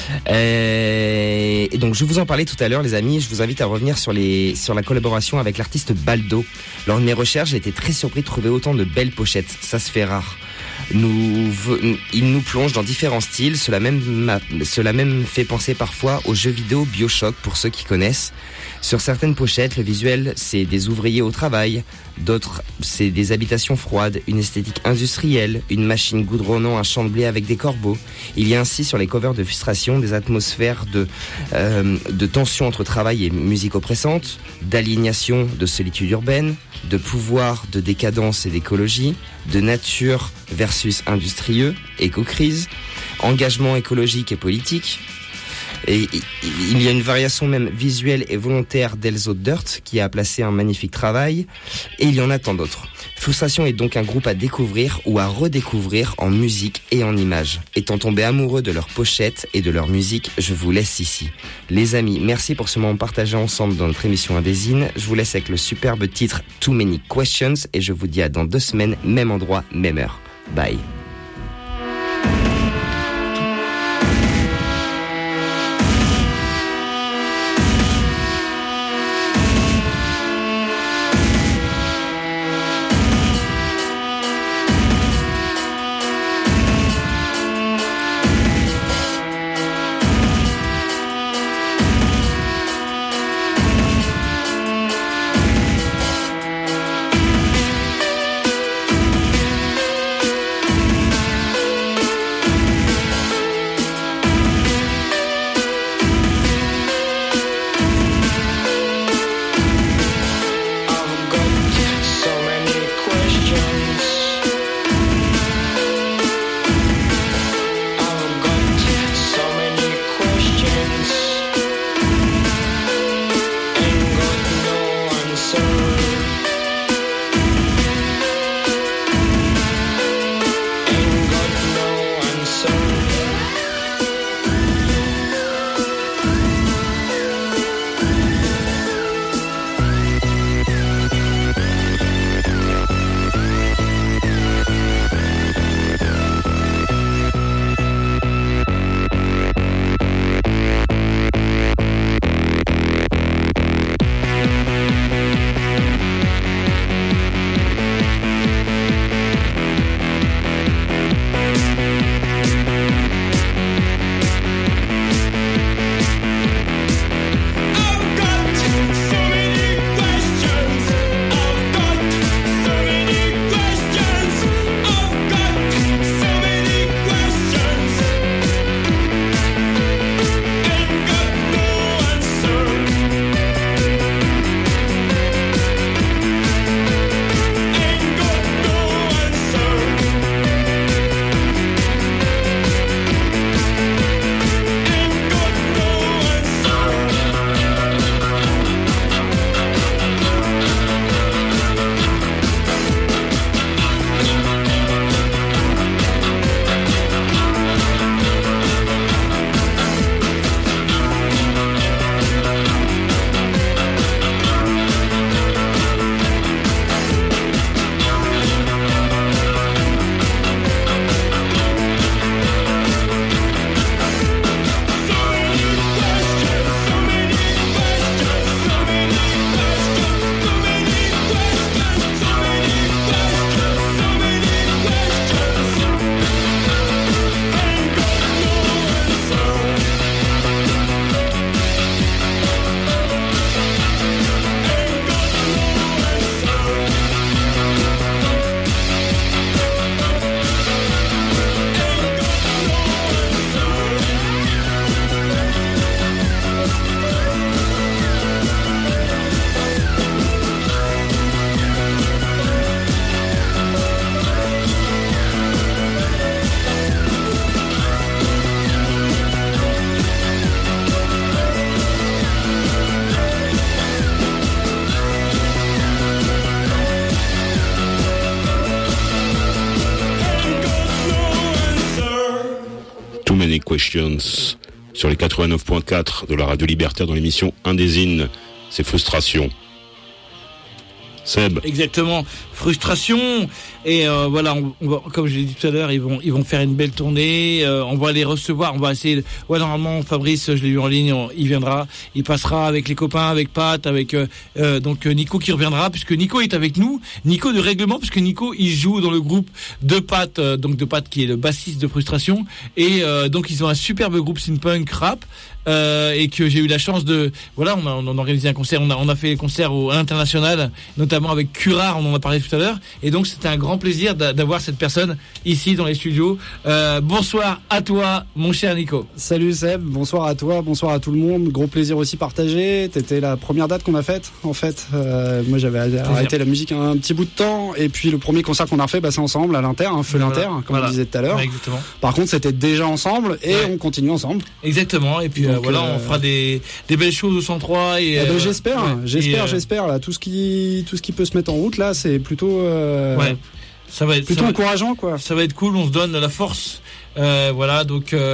Euh, et donc je vous en parlais tout à l'heure les amis, je vous invite à revenir sur, les, sur la collaboration avec l'artiste Baldo. Lors de mes recherches, j'ai été très surpris de trouver autant de belles pochettes, ça se fait rare. Nous, il nous plonge dans différents styles, cela même, cela même fait penser parfois aux jeux vidéo BioShock pour ceux qui connaissent. Sur certaines pochettes, le visuel, c'est des ouvriers au travail. D'autres, c'est des habitations froides, une esthétique industrielle, une machine goudronnant un champ de blé avec des corbeaux. Il y a ainsi sur les covers de Frustration des atmosphères de, euh, de tension entre travail et musique oppressante, d'aliénation, de solitude urbaine, de pouvoir, de décadence et d'écologie, de nature versus industrieux, éco-crise. engagement écologique et politique. Et il y a une variation même visuelle et volontaire d'Elzo Dirt qui a placé un magnifique travail, et il y en a tant d'autres. Frustration est donc un groupe à découvrir ou à redécouvrir en musique et en images. Étant tombé amoureux de leur pochette et de leur musique, je vous laisse ici. Les amis, merci pour ce moment partagé ensemble dans notre émission Indésine. Je vous laisse avec le superbe titre Too Many Questions et je vous dis à dans deux semaines, même endroit, même heure. Bye.
Questions sur les quatre-vingt-neuf point quatre de la radio libertaire dans l'émission Indésine. C'est Frustration. Seb.
Exactement, Frustration. Et euh, voilà, on, on va, comme je l'ai dit tout à l'heure, ils vont ils vont faire une belle tournée. Euh, on va les recevoir. On va essayer. Ouais, normalement, Fabrice, je l'ai vu en ligne. On, il viendra. Il passera avec les copains, avec Pat, avec euh, euh, donc Nico qui reviendra, puisque Nico est avec nous. Nico de Règlement, puisque Nico il joue dans le groupe de Pat, euh, donc de Pat qui est le bassiste de Frustration. Et euh, donc ils ont un superbe groupe synth-punk rap. Euh, et que j'ai eu la chance de voilà on a, on a organisé un concert, on a, on a fait des concerts au, à l'international, notamment avec Curare, on en a parlé tout tout à l'heure. Et donc c'était un grand plaisir d'avoir cette personne ici dans les studios. Euh, bonsoir à toi, mon cher Nico.
Salut Seb, bonsoir à toi, bonsoir à tout le monde. Gros plaisir aussi partagé. T'étais la première date qu'on a faite, en fait. Euh, moi j'avais arrêté la musique un petit bout de temps. Et puis le premier concert qu'on a refait, bah, c'est ensemble à l'Inter, hein, Feu
voilà.
l'Inter, comme
voilà.
on disait tout à l'heure.
Ouais, exactement.
Par contre, c'était déjà ensemble et ouais. on continue ensemble.
Exactement. Et puis donc, euh, voilà, euh... on fera des, des belles choses au cent trois. Et,
eh ben,
euh,
j'espère, ouais. j'espère, et, euh... j'espère. Là, tout ce qui, tout ce qui peut se mettre en route là, c'est plutôt, euh,
ouais. ça va être
plutôt
ça va
encourageant, quoi.
Ça va être cool. On se donne la force. Euh, voilà, donc euh,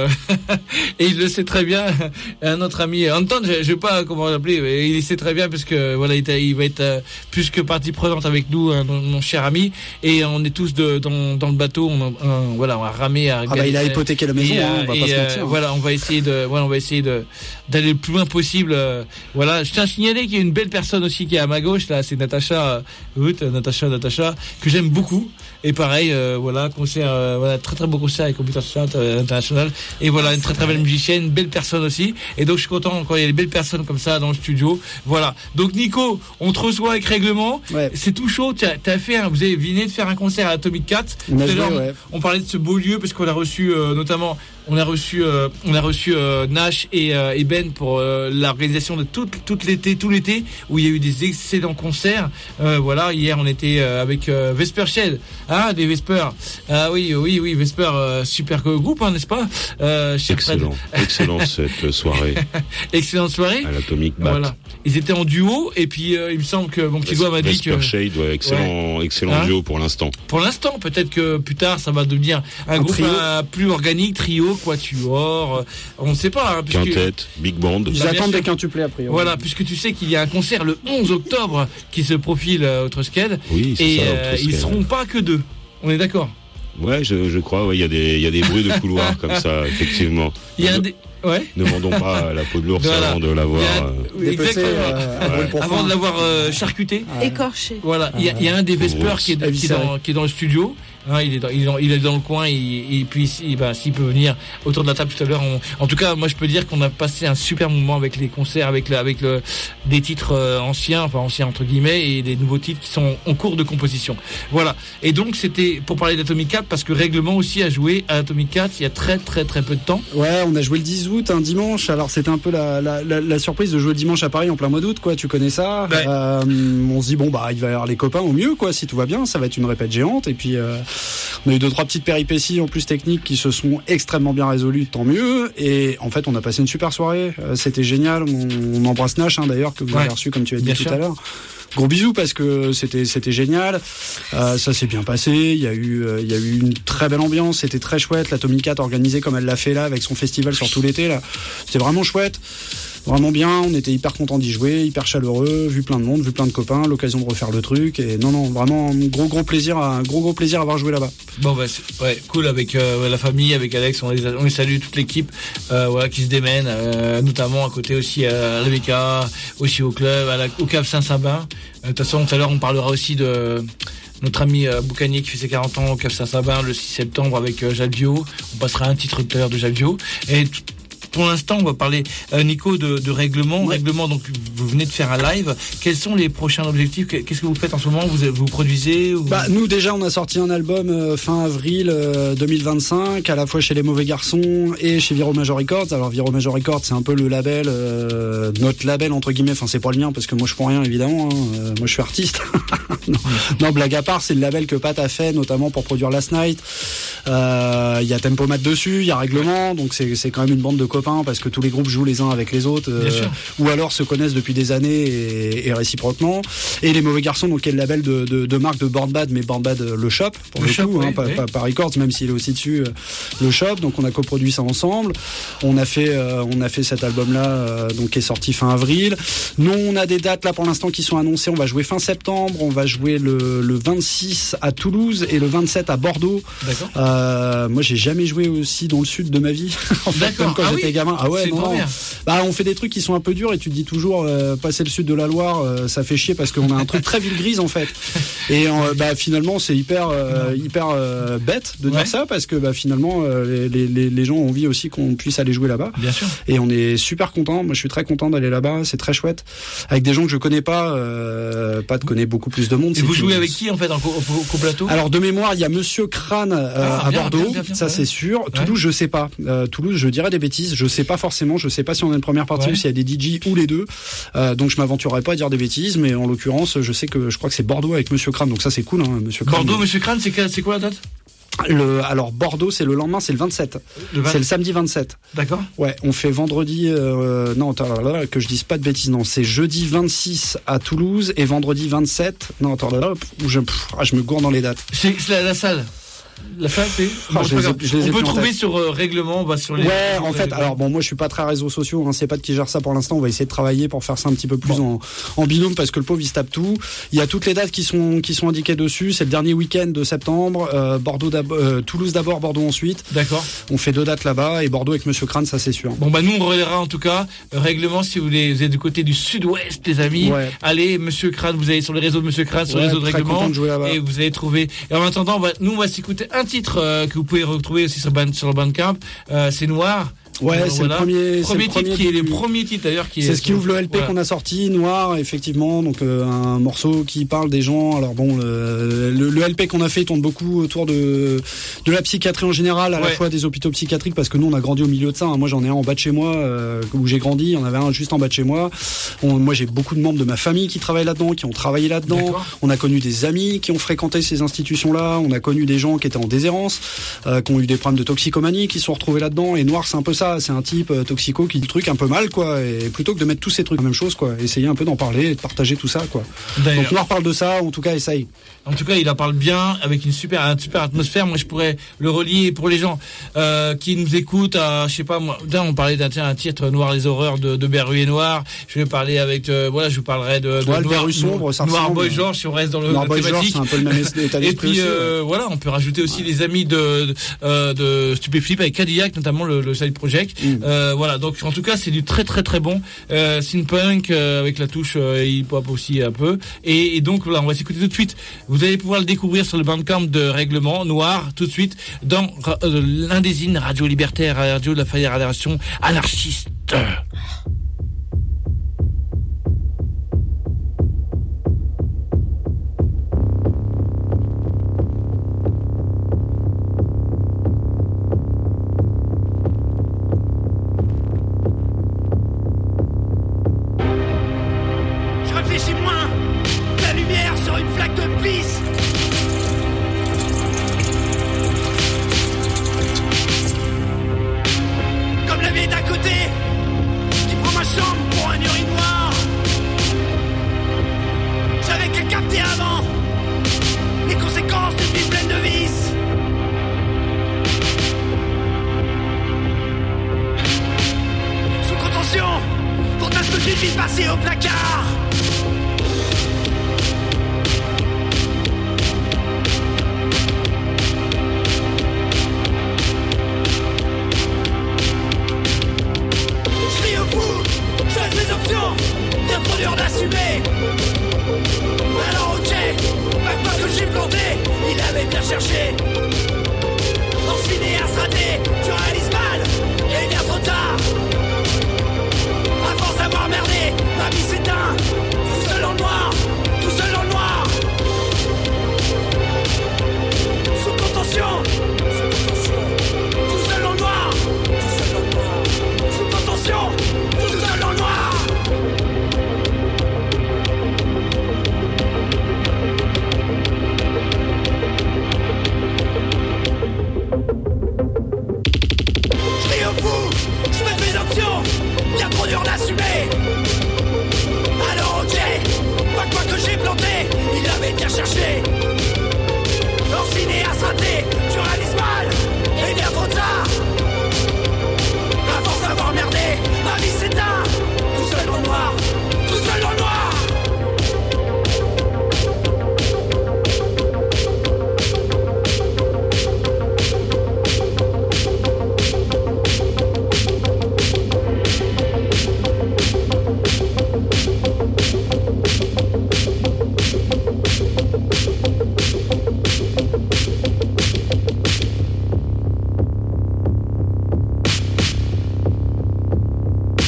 et il le sait très bien. Un autre ami, Anton, je, je sais pas comment l'appeler, mais il sait très bien parce que voilà, il, il va être euh, plus que partie prenante avec nous, hein, mon, mon cher ami. Et on est tous de, dans, dans le bateau. On, on, voilà, on a ramé à.
Ah bah, il a hypothéqué la maison. Et, hein, on va et, pas se mentir.
Euh, voilà, on va essayer de, voilà, on va essayer de d'aller le plus loin possible. Euh, voilà, je tiens à signaler qu'il y a une belle personne aussi qui est à ma gauche là, c'est Natacha, euh, Natacha, Natacha, que j'aime beaucoup. Et pareil, euh, voilà, concert, euh, voilà, très très beau concert avec Computer International. Et voilà, une très très belle musicienne, une belle personne aussi. Et donc je suis content quand il y a des belles personnes comme ça dans le studio. Voilà. Donc Nico, on te reçoit avec Règlement. Ouais. C'est tout chaud. T'as, t'as fait, un, vous avez venu de faire un concert à Atomic Cat.
On, a joué, ouais.
on parlait de ce beau lieu parce qu'on a reçu euh, notamment. On a reçu, euh, on a reçu euh, Nash et, euh, et Ben pour euh, l'organisation de tout, tout l'été, tout l'été, où il y a eu des excellents concerts. Euh, voilà, hier on était euh, avec euh, Vesper Shed, ah des Vesper, ah oui, oui, oui, Vesper, euh, super groupe, hein, n'est-ce pas euh,
Excellent, excellent cette soirée.
Excellente soirée.
À l'Atomic Bat. Voilà,
ils étaient en duo et puis euh, il me semble que mon petit doigt m'a dit que
Vesper Shade, ouais, excellent, ouais. excellent hein duo pour l'instant.
Pour l'instant, peut-être que plus tard ça va devenir un, un groupe euh, plus organique, trio. Quatuor, on ne sait pas. Hein,
Quintette, Big Band.
Ils bah, attendent des quintuplés après.
Voilà, puisque tu sais qu'il y a un concert le onze octobre qui se profile euh, au Truscade.
Oui, c'est
et
ça.
Euh, ils seront pas que deux. On est d'accord.
Ouais, je, je crois. Ouais, il y a des, il y a des bruits de couloir comme ça, effectivement.
Il y a un des... Ouais.
Ne vendons pas la peau de l'ours voilà. avant de l'avoir.
A... Euh... Exactement. Euh, ouais. Avant de l'avoir euh, charcuté.
Ah. Écorché.
Voilà. Il y, il y a un des Vesper qui est, qui, est dans, qui est dans le studio. Hein, il est dans, il est dans, il est dans le coin et, et puis il, bah, s'il peut venir autour de la table tout à l'heure. On, en tout cas, moi je peux dire qu'on a passé un super moment avec les concerts, avec le, avec le, des titres euh, anciens, enfin anciens entre guillemets, et des nouveaux titres qui sont en cours de composition. Voilà. Et donc c'était pour parler d'Atomic Cat parce que Règlement aussi a joué à Atomic Cat il y a très très très peu de temps.
Ouais, on a joué le dix août, un dimanche. Alors c'était un peu la, la, la, la surprise de jouer le dimanche à Paris en plein mois d'août, quoi. Tu connais ça. Ouais. Euh, on se dit bon bah il va y avoir les copains au mieux, quoi. Si tout va bien, ça va être une répète géante. Et puis euh, on a eu deux trois petites péripéties en plus techniques qui se sont extrêmement bien résolues, tant mieux. Et en fait, on a passé une super soirée. Euh, c'était génial. On, on embrasse Nash hein, d'ailleurs que vous ouais. avez reçu comme tu as dit bien tout sûr. à l'heure. Gros bisous parce que c'était c'était génial. Euh, ça s'est bien passé. Il y a eu euh, il y a eu une très belle ambiance. C'était très chouette. L'Atomic Cat organisée comme elle l'a fait là avec son festival sur tout l'été là. C'était vraiment chouette. Vraiment bien, on était hyper contents d'y jouer, hyper chaleureux, vu plein de monde, vu plein de copains, l'occasion de refaire le truc et non non vraiment gros gros plaisir, un gros gros plaisir à avoir joué là-bas.
Bon bah c'est, ouais cool avec euh, la famille, avec Alex, on les, on les salue toute l'équipe, euh, voilà qui se démène, euh, notamment à côté aussi à la B K, aussi au club, à la, au Cap Saint-Sabin. De toute façon tout à l'heure on parlera aussi de notre ami euh, Boucanier qui fait ses quarante ans au Cap Saint-Sabin le six septembre avec euh, Jalvio. On passera un titre tout à l'heure de Jalvio et t- pour l'instant, on va parler, euh, Nico, de, de Règlement. Ouais. Règlement, donc vous venez de faire un live. Quels sont les prochains objectifs ? Qu'est-ce que vous faites en ce moment ? Vous vous produisez ou...
Bah nous déjà, on a sorti un album euh, fin avril euh, deux mille vingt-cinq, à la fois chez Les Mauvais Garçons et chez Viro Major Records. Alors Viro Major Records, c'est un peu le label, euh, notre label entre guillemets. Enfin, c'est pas le mien parce que moi je prends rien évidemment. Hein. Euh, moi je suis artiste. non. non, blague à part, c'est le label que Pat a fait, notamment pour produire Last Night. Il euh, y a Tempomat dessus, il y a Règlement, donc c'est c'est quand même une bande de copains parce que tous les groupes jouent les uns avec les autres euh, ou alors se connaissent depuis des années et, et réciproquement. Et Les Mauvais Garçons, donc qui est le label de, de, de marque de Born Bad, mais Born Bad le shop pour le, le shop, coup, oui, hein, oui. Pas, pas Records, même s'il est aussi dessus euh, le shop. Donc on a coproduit ça ensemble. On a fait euh, on a fait cet album là euh, donc qui est sorti fin avril. Nous on a des dates là pour l'instant qui sont annoncées. On va jouer fin septembre, on va jouer le, le vingt-six à Toulouse et le vingt-sept à Bordeaux. D'accord. Euh, moi j'ai jamais joué aussi dans le sud de ma vie. en fait, même quand ah j'étais oui gamin. Ah ouais, non, non. Bah on fait des trucs qui sont un peu durs et tu te dis toujours euh, passer le sud de la Loire, euh, ça fait chier parce qu'on a un truc très ville grise en fait. Et euh, bah finalement c'est hyper euh, hyper euh, bête de dire ouais. ça parce que bah finalement euh, les, les les gens ont envie aussi qu'on puisse aller jouer là-bas.
Bien sûr.
Et on est super content. Moi je suis très content d'aller là-bas. C'est très chouette avec des gens que je connais pas. Euh, Pat connaît beaucoup plus plus de monde.
Et vous jouez avec qui en fait en co-plateau?
Alors de mémoire, il y a Monsieur Crane euh, ah, à bien, Bordeaux, bien, bien, bien, ça ouais. c'est sûr. Ouais. Toulouse, je sais pas. Euh, Toulouse, je dirais des bêtises. Je sais pas forcément. Je sais pas si on a une première partie ouais. ou s'il y a des D J ou les deux. Euh, donc je m'aventurerai pas à dire des bêtises, mais en l'occurrence, je sais que je crois que c'est Bordeaux avec Monsieur Crane. Donc ça c'est cool, hein, Monsieur Crane.
Bordeaux, Monsieur Crane, c'est quoi, c'est quoi la date?
Le, alors Bordeaux, c'est le lendemain, c'est le vingt-sept. Le vingt... C'est le samedi vingt-sept.
D'accord.
Ouais, on fait vendredi. Euh, non, attends, là, là, que je dise pas de bêtises. Non, c'est jeudi vingt-six à Toulouse et vendredi vingt-sept. Non, attends, là, là où je, pff, ah, je me gourde dans les dates.
C'est, c'est la, la salle. La salle, c'est. Ah, je les ai, je les on peut trouver sur euh, règlement, bah, sur les.
Ouais, en fait, alors bon, moi, je suis pas très réseaux sociaux. Hein, c'est pas de qui gère ça pour l'instant. On va essayer de travailler pour faire ça un petit peu plus bon. en, en binôme parce que le pauvre il se tape tout. Il y a toutes les dates qui sont qui sont indiquées dessus. C'est le dernier week-end de septembre. Euh, Bordeaux, euh, Toulouse d'abord, Bordeaux ensuite.
D'accord.
On fait deux dates là-bas et Bordeaux avec Monsieur Crane, ça c'est sûr.
Bon bah nous on relaiera en tout cas. Euh, règlement, si vous voulez, vous êtes du côté du sud-ouest, les amis. Ouais. Allez, Monsieur Crane, vous allez sur les réseaux de Monsieur Crane, sur ouais, les réseaux de règlement, de et vous allez trouver. Et en attendant, on va, nous on va s'écouter un titre euh, que vous pouvez retrouver aussi sur, Ban- sur le Bandcamp. Euh, c'est Noir.
Ouais, euh, c'est, voilà. le premier,
premier
c'est le
titre
premier
qui est le premier titre d'ailleurs qui
c'est
est
ce qui ouvre le L P voilà. qu'on a sorti, Noir, effectivement, donc euh, un morceau qui parle des gens. Alors bon, le, le, le L P qu'on a fait tourne beaucoup autour de de la psychiatrie en général, à ouais. la fois des hôpitaux psychiatriques parce que nous on a grandi au milieu de ça. Hein. Moi j'en ai un en bas de chez moi euh, où j'ai grandi, il y en avait un juste en bas de chez moi. On, moi j'ai beaucoup de membres de ma famille qui travaillent là-dedans, qui ont travaillé là-dedans. D'accord. On a connu des amis qui ont fréquenté ces institutions-là. On a connu des gens qui étaient en déshérence, euh, qui ont eu des problèmes de toxicomanie, qui se sont retrouvés là-dedans. Et Noir c'est un peu ça, c'est un type euh, toxico qui dit le truc un peu mal quoi, et plutôt que de mettre tous ces trucs la même chose quoi, essayer un peu d'en parler et de partager tout ça quoi. D'ailleurs. Donc Noir parle de ça, en tout cas essaye.
En tout cas il en parle bien avec une super une super atmosphère. Moi je pourrais le relier pour les gens euh, qui nous écoutent à je sais pas moi, là on parlait d'un tiens, un titre Noir les horreurs de, de Berru et Noir. Je vais parler avec euh, voilà je vous parlerai de, de
ouais,
Noir
Berru sombre, ça
Noir Boy George si on reste dans le
Noir Boy George, c'est un peu le même état d'esprit.
Et puis euh, aussi, ouais. voilà on peut rajouter aussi les amis de de, euh, de Stupéflip avec Cadillac notamment le, le side project. Mm. Euh, voilà donc en tout cas c'est du très très très bon euh, synth-punk euh, avec la touche euh, hip-hop aussi un peu et, et donc là on va s'écouter tout de suite. Vous allez pouvoir le découvrir sur le Bandcamp de Règlement Noir tout de suite dans euh, l'Indésine Radio Libertaire, Radio de la Fédération Anarchiste.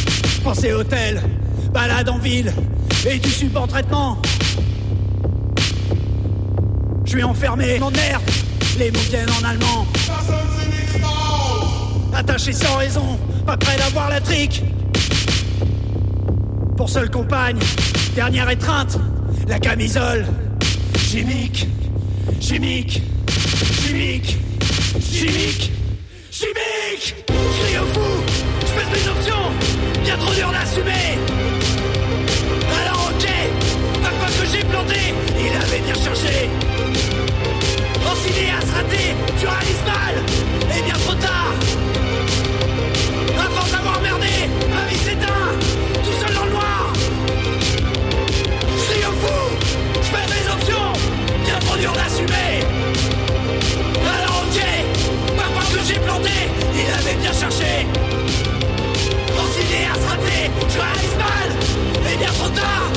Hôtel, balade en ville et du support traitement. je suis enfermé, m'emmerde, les mots viennent en allemand. Attaché sans raison, pas près d'avoir la trique. Pour seule compagne, dernière étreinte, la camisole. Chimique, chimique, chimique, chimique, chimique. Je crie au fou, je pèse mes options, bien trop dur d'assumer. Alors ok, pas quoi que j'ai planté, il avait bien cherché. En cinéaste raté, tu réalises mal, et bien trop tard. À force d'avoir merdé, ma vie s'éteint, tout seul dans le noir. Je crie au fou, je pèse mes options, bien trop dur d'assumer. Alors ok, pas quoi que j'ai planté, il avait bien cherché. En cinéaste raté, je réalise mal, et bien trop tard.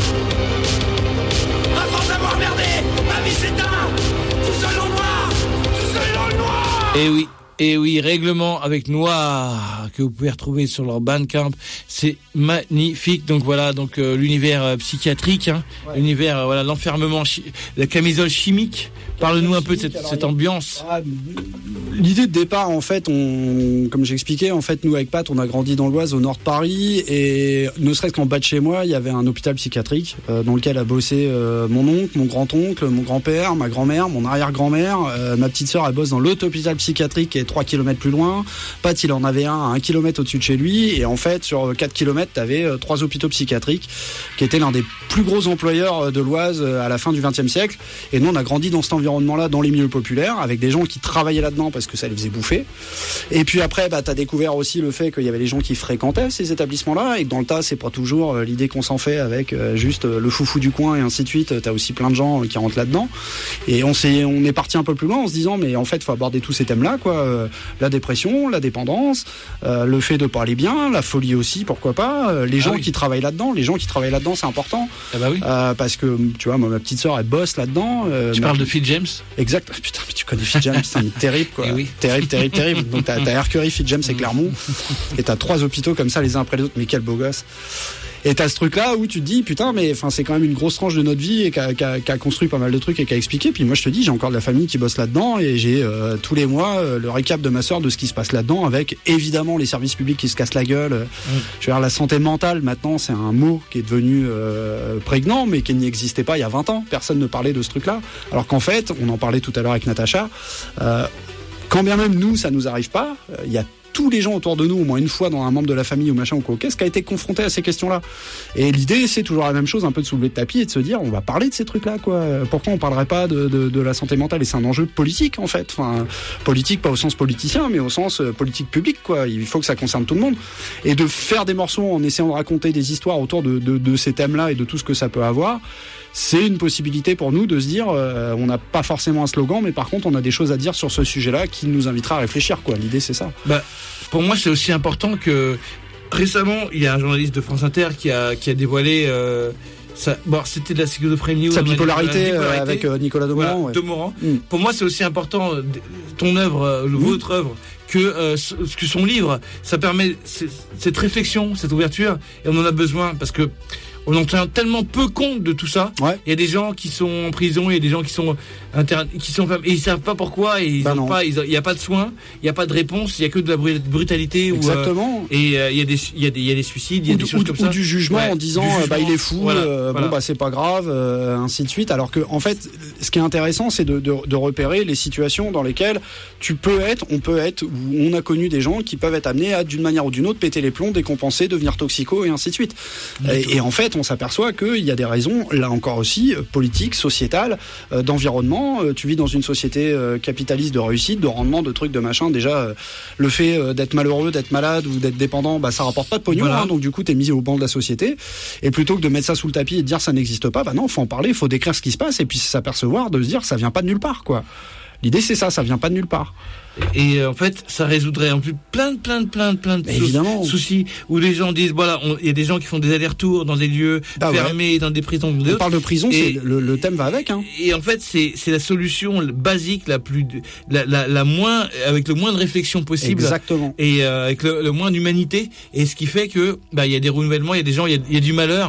À force d'avoir merdé, ma vie s'éteint, tout seul dans le noir, tout seul dans le noir.
Et oui. Et oui, Règlement avec Noir que vous pouvez retrouver sur leur Bandcamp, c'est magnifique. Donc voilà, donc euh, l'univers euh, psychiatrique, hein, ouais. l'univers euh, voilà l'enfermement, chi- la camisole chimique. Parle-nous un peu de cette, alors, cette ambiance.
Ah, l'idée de départ, en fait, on, comme j'expliquais, en fait, nous avec Pat, on a grandi dans l'Oise, au nord de Paris, et ne serait-ce qu'en bas de chez moi, il y avait un hôpital psychiatrique euh, dans lequel a bossé euh, mon oncle, mon grand-oncle, mon grand-père, ma grand-mère, mon arrière-grand-mère, euh, ma petite sœur, elle bosse dans l'autre hôpital psychiatrique qui est trois kilomètres plus loin. Pat, il en avait un à un kilomètre au-dessus de chez lui, et en fait, sur quatre kilomètres, t'avais euh, trois hôpitaux psychiatriques qui étaient l'un des plus gros employeurs de l'Oise euh, à la fin du vingtième siècle. Et nous, on a grandi dans cet environnement-là, dans les milieux populaires, avec des gens qui travaillaient là-dedans parce que ça les faisait bouffer. Et puis après, bah, t'as découvert aussi le fait qu'il y avait des gens qui fréquentaient ces établissements-là, et que dans le tas, c'est pas toujours euh, l'idée qu'on s'en fait avec euh, juste euh, le foufou du coin et ainsi de suite. T'as aussi plein de gens euh, qui rentrent là-dedans. Et on s'est, on est parti un peu plus loin en se disant, mais en fait, faut aborder tous ces thèmes-là, quoi. Euh, la dépression, la dépendance, euh, le fait de parler bien, la folie aussi, pourquoi pas. Euh, les ah gens oui. qui travaillent là-dedans, les gens qui travaillent là-dedans, c'est important.
Ah bah oui.
Euh, parce que, tu vois, moi, ma petite sœur, elle bosse là-dedans. Euh,
tu parles de Phil James?
Exact. Putain, mais tu connais Phil James, c'est terrible, quoi. Oui. Terrible, terrible, terrible. Donc t'as, t'as Hercury, Phil James et Clermont. Et t'as trois hôpitaux comme ça, les uns après les autres. Mais quel beau gosse. Et t'as ce truc-là où tu te dis, putain, mais enfin, c'est quand même une grosse tranche de notre vie et qui a, qui a, qui a construit pas mal de trucs et qui a expliqué. Puis moi, je te dis, j'ai encore de la famille qui bosse là-dedans et j'ai euh, tous les mois euh, le récap de ma sœur de ce qui se passe là-dedans, avec évidemment les services publics qui se cassent la gueule. Mmh. Je veux dire, la santé mentale, maintenant, c'est un mot qui est devenu euh, prégnant, mais qui n'existait pas il y a vingt ans. Personne ne parlait de ce truc-là. Alors qu'en fait, on en parlait tout à l'heure avec Natacha, euh, quand bien même nous, ça nous arrive pas, il euh, y a tous les gens autour de nous, au moins une fois dans un membre de la famille ou machin ou quoi, qu'est-ce qui a été confronté à ces questions-là. Et l'idée, c'est toujours la même chose, un peu de soulever le tapis et de se dire, on va parler de ces trucs-là, quoi. Pourquoi on parlerait pas de, de, de la santé mentale? Et c'est un enjeu politique, en fait. Enfin, politique, pas au sens politicien, mais au sens euh, politique public, quoi. Il faut que ça concerne tout le monde. Et de faire des morceaux en essayant de raconter des histoires autour de, de, de ces thèmes-là et de tout ce que ça peut avoir, c'est une possibilité pour nous de se dire, euh, on n'a pas forcément un slogan, mais par contre, on a des choses à dire sur ce sujet-là qui nous invitera à réfléchir, quoi. L'idée, c'est ça.
Bah, pour moi, c'est aussi important que récemment, il y a un journaliste de France Inter qui a qui a dévoilé. Euh, ça, bon, c'était de la schizophrénie.
Sa bipolarité, bipolarité avec euh, Nicolas Demorand.
Voilà,
ouais.
Demorand.
Mm.
Pour moi, c'est aussi important ton œuvre, mm. votre œuvre, que euh, que son livre. Ça permet cette réflexion, cette ouverture, et on en a besoin parce que on en tient tellement peu compte de tout ça.
Ouais.
Il y a des gens qui sont en prison, il y a des gens qui sont inter... qui sont et ils savent pas pourquoi, et ils bah ont pas, il y a pas de soins, il y a pas de réponse, il y a que de la brutalité.
Exactement.
Ou, euh, et euh, il y a des il y a des il y a des suicides, il y a
ou
des
du,
choses
ou,
comme
ou
ça.
du jugement
ouais.
en disant
jugement,
bah il est fou,
voilà,
euh,
voilà.
bon bah c'est pas grave, euh, ainsi de suite. Alors que en fait, ce qui est intéressant, c'est de, de, de repérer les situations dans lesquelles tu peux être, on peut être, ou on a connu des gens qui peuvent être amenés à d'une manière ou d'une autre péter les plombs, décompenser, devenir toxicaux et ainsi de suite. Et, et en fait, on s'aperçoit que il y a des raisons, là encore aussi, politiques, sociétales, euh, d'environnement. Euh, tu vis dans une société euh, capitaliste de réussite, de rendement, de trucs, de machin. Déjà, euh, le fait euh, d'être malheureux, d'être malade ou d'être dépendant, bah ça rapporte pas de pognon. Voilà. Hein, donc du coup, t'es mis au banc de la société. Et plutôt que de mettre ça sous le tapis et de dire ça n'existe pas, bah non, faut en parler, faut décrire ce qui se passe et puis s'apercevoir de se dire ça vient pas de nulle part, quoi. L'idée, c'est ça, ça vient pas de nulle part.
Et euh, en fait, ça résoudrait en plus plein de plein de plein de plein de
sou-
soucis où les gens disent voilà, il y a des gens qui font des allers-retours dans des lieux bah fermés, ouais. dans des prisons.
On parle de prison, et, c'est le, le thème va avec. Hein.
Et en fait, c'est c'est la solution basique, la plus la la, la moins avec le moins de réflexion possible.
Exactement.
Et euh, avec le, le moins d'humanité. Et ce qui fait que bah il y a des renouvellements, il y a des gens, il y a, il y a du malheur.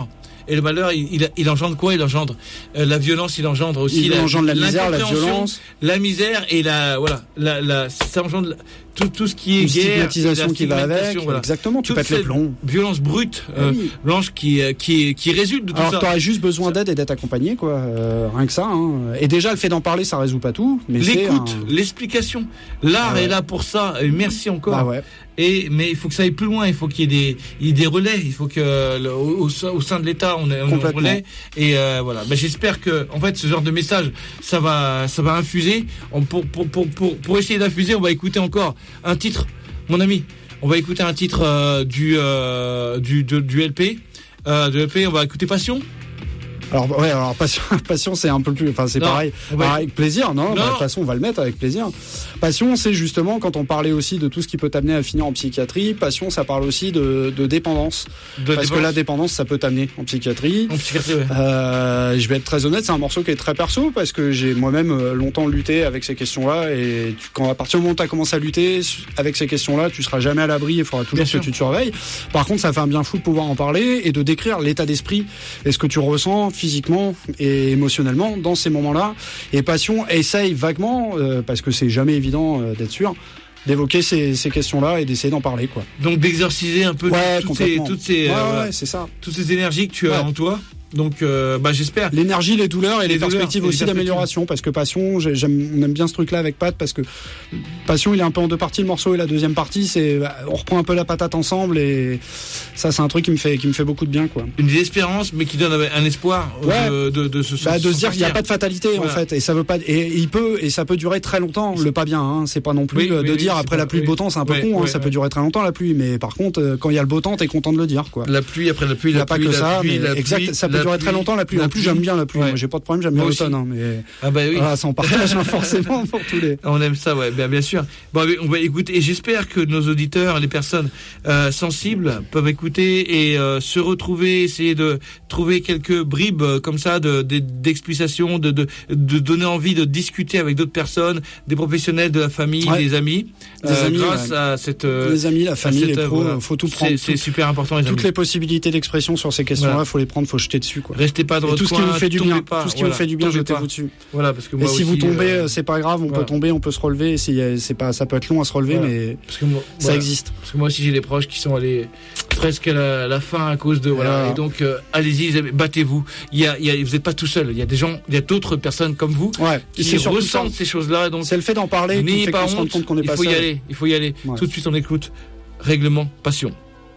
Et le malheur, il, il, il engendre quoi? Il engendre euh, la violence, il engendre aussi
il
la,
engendre la misère, la violence,
la misère et la voilà, la, la ça engendre tout tout ce qui est
une
guerre,
stigmatisation qui va avec.
Voilà.
Exactement, tu pètes les plombs.
Violence brute, euh, oui. blanche qui qui qui résulte de tout
Alors,
ça.
Alors t'aurais juste besoin d'aide et d'être accompagné, quoi. Euh, rien que ça. Hein. Et déjà le fait d'en parler, ça résout pas tout. Mais
l'écoute,
c'est un...
l'explication, l'art ah ouais. est là pour ça. Et merci encore.
Bah ouais.
Et mais il faut que ça aille plus loin. Il faut qu'il y ait des, il y ait des relais. Il faut que le, au, au sein de l'État, on ait un relais. Et euh, voilà. Ben, j'espère que en fait ce genre de message, ça va, ça va infuser. On, pour, pour pour pour pour essayer d'infuser, on va écouter encore un titre, mon ami. On va écouter un titre euh, du euh, du de, du L P. Euh, de L P. On va écouter Passion.
Alors ouais, alors passion, passion c'est un peu plus, enfin c'est non, pareil. Ouais. Alors, avec plaisir, non, non. Bah, de toute façon on va le mettre avec plaisir. Passion, c'est justement quand on parlait aussi de tout ce qui peut t'amener à finir en psychiatrie. Passion, ça parle aussi de, de dépendance, de parce dépendance. Que la dépendance, ça peut t'amener en psychiatrie.
En psychiatrie, ouais.
Euh, je vais être très honnête, c'est un morceau qui est très perso parce que j'ai moi-même longtemps lutté avec ces questions-là et tu, quand à partir du moment où t'as commencé à lutter avec ces questions-là, tu seras jamais à l'abri. Il faudra toujours bien que sûr. Tu te surveilles. Par contre, ça fait un bien fou de pouvoir en parler et de décrire l'état d'esprit et ce que tu ressens physiquement et émotionnellement dans ces moments-là. Et Passion essaye vaguement, euh, parce que c'est jamais évident euh, d'être sûr, d'évoquer ces, ces questions-là et d'essayer d'en parler, quoi.
Donc d'exorciser un peu
ouais,
toutes, ces, toutes ces,
ouais,
euh,
ouais, c'est ça.
toutes ces énergies que tu as ouais. en toi. Donc, euh, bah, j'espère.
L'énergie, les douleurs et les, les perspectives
douleurs,
aussi les perspectives. d'amélioration. Parce que Passion, j'aime, on aime bien ce truc-là avec Pat, parce que Passion, il est un peu en deux parties, le morceau, et la deuxième partie, c'est, on reprend un peu la patate ensemble, et ça, c'est un truc qui me fait, qui me fait beaucoup de bien, quoi.
Une désespérance, mais qui donne un espoir
ouais.
de, de, de se
bah, de se dire qu'il n'y a pas de fatalité, voilà. en fait. Et ça veut pas, et il peut, et ça peut durer très longtemps, le pas bien, hein. C'est pas non plus oui, de oui, dire oui, après la pluie, le beau temps, c'est un peu oui, con, oui, hein. Ça oui. peut durer très longtemps, la pluie. Mais par contre, quand il y a le beau temps, t'es content de le dire, quoi.
La pluie, après la pluie,
il n'y
a
pas que ça, mais exact, ça peut durer très longtemps, la pluie. En plus, j'aime bien la pluie. Ouais. Moi, j'ai pas de problème, j'aime bien l'automne, hein, mais
ah bah oui.
Voilà, ça en partage hein, forcément pour tous les.
On aime ça, ouais, bien, bien sûr. Bon, on va écouter. Et j'espère que nos auditeurs, les personnes euh, sensibles, peuvent écouter et euh, se retrouver, essayer de trouver quelques bribes euh, comme ça de, de d'explication, de, de de donner envie de discuter avec d'autres personnes, des professionnels, de la famille, ouais. des amis,
des euh, amis
grâce
ouais.
à cette. Euh,
les amis, la famille, les pros, voilà. Faut tout prendre.
C'est, c'est tout, super important. Les
toutes
amis.
les possibilités d'expression sur ces questions-là, voilà. Faut les prendre, faut jeter dessus, quoi.
Restez pas dans votre
tout ce
coin,
qui vous fait du bien,
pas,
tout ce qui
voilà,
vous fait du bien, jetez-vous dessus.
Voilà, parce que moi
et si
aussi,
vous tombez,
euh,
c'est pas grave, on
voilà.
peut tomber, on peut se relever. Et si, c'est pas, ça peut être long à se relever, voilà. mais
parce que moi,
ça
voilà.
existe.
Parce que moi aussi j'ai des proches qui sont allés presque à la, la fin à cause de voilà. voilà. Et donc euh, allez-y, battez-vous. Il y a, il y a, vous n'êtes pas tout seul. Il y a des gens, il y a d'autres personnes comme vous
ouais.
qui ressentent ces choses-là. Donc
c'est le fait d'en parler qui fait qu'on se rend compte qu'on est pas seul.
Il faut y aller. Il faut y aller.
Ouais.
Tout de suite on écoute Règlement Passion.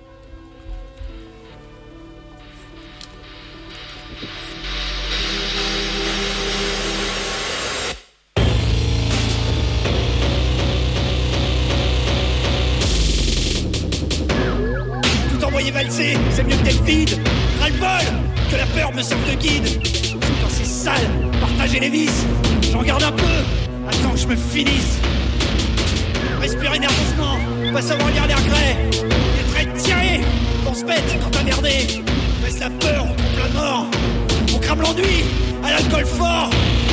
Valser, c'est mieux que d'être vide. Ras-le-bol, que la peur me serve de guide. Quand c'est sale, partager les vices. J'en garde un peu, attends que je me finisse. Respirer nerveusement, pas savoir lire les regrets. Les traits tirés, pense bête quand t'as merdé. Laisse la peur, on trompe la mort. On crame l'ennui, à l'alcool fort.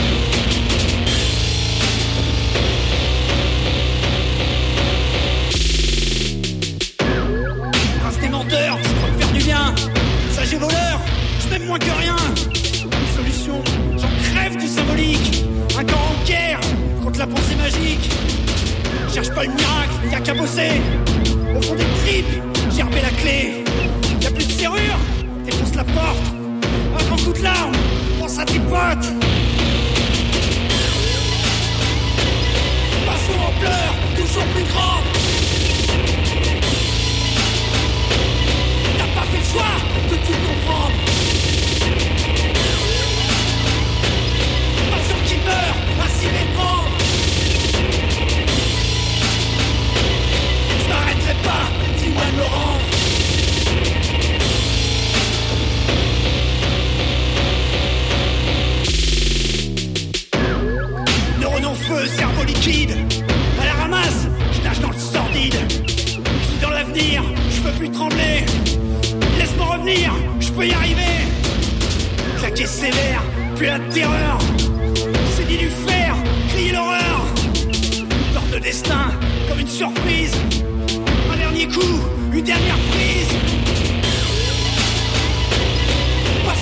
Menteur, je crois me faire du bien. Sage et voleur, je m'aime moins que rien. Une solution, j'en crève du symbolique. Un camp en guerre contre la pensée magique. Cherche pas le miracle, y'a qu'à bosser. Au fond des tripes, j'ai herbé la clé. Y'a plus de serrure, défonce la porte. Un grand coup de larme, pense à tes potes. Passons en pleurs, toujours plus grand. Fait le choix de tout comprendre. Passion qui meurt, ainsi les prendre. Je m'arrêterai pas, dis-moi de me rendre. Neurones en feu, cerveau liquide. À la ramasse, je nage dans le sordide. Je suis dans l'avenir, je peux plus trembler. Laisse-moi revenir, je peux y arriver. Claquer sévère, puis la terreur. C'est dit du fer, crier l'horreur. Tort de destin, comme une surprise. Un dernier coup, une dernière prise.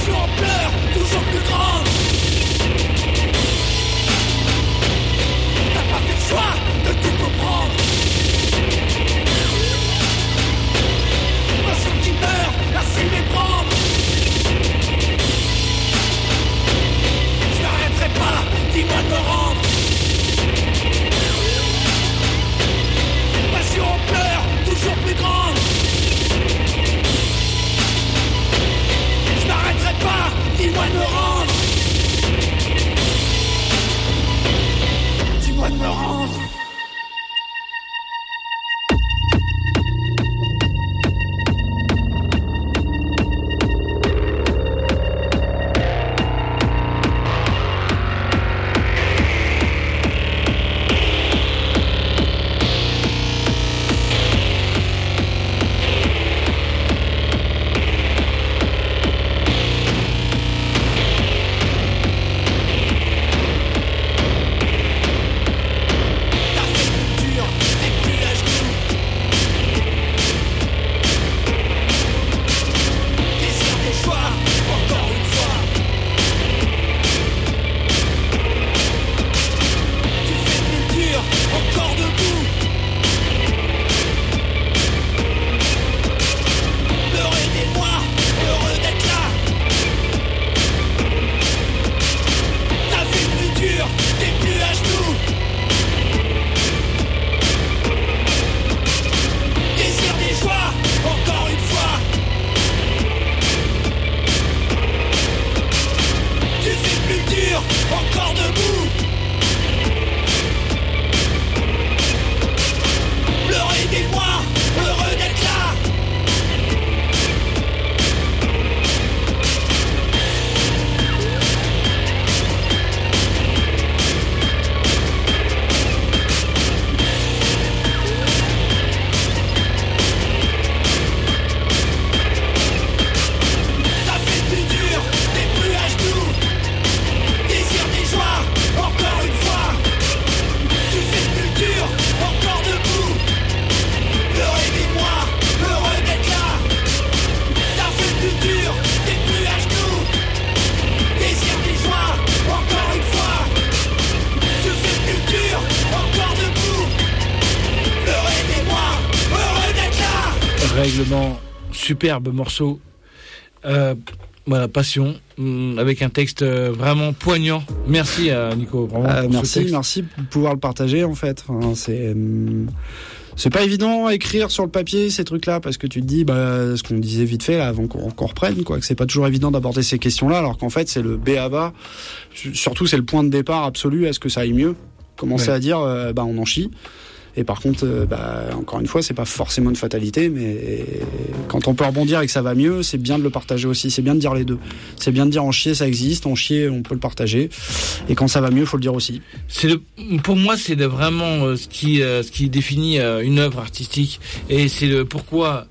Règlement, superbe morceau. Euh, voilà, Passion, avec un texte vraiment poignant. Merci à Nico. Vraiment,
euh, merci, merci de pouvoir le partager en fait. Enfin, c'est c'est pas évident à écrire sur le papier ces trucs-là parce que tu te dis bah ce qu'on disait vite fait là avant qu'on, qu'on reprenne quoi, que c'est pas toujours évident d'aborder ces questions-là, alors qu'en fait c'est le b a ba. Surtout c'est le point de départ absolu à ce que ça aille mieux. Commencer ouais. à dire euh, bah on en chie. Et par contre, euh, bah, encore une fois, c'est pas forcément une fatalité, mais quand on peut rebondir et que ça va mieux, c'est bien de le partager aussi. C'est bien de dire les deux. C'est bien de dire en chier, ça existe, en chier, on peut le partager. Et quand ça va mieux, faut le dire aussi.
C'est le, pour moi, c'est le, vraiment euh, ce qui, euh, ce qui définit euh, une œuvre artistique. Et c'est le pourquoi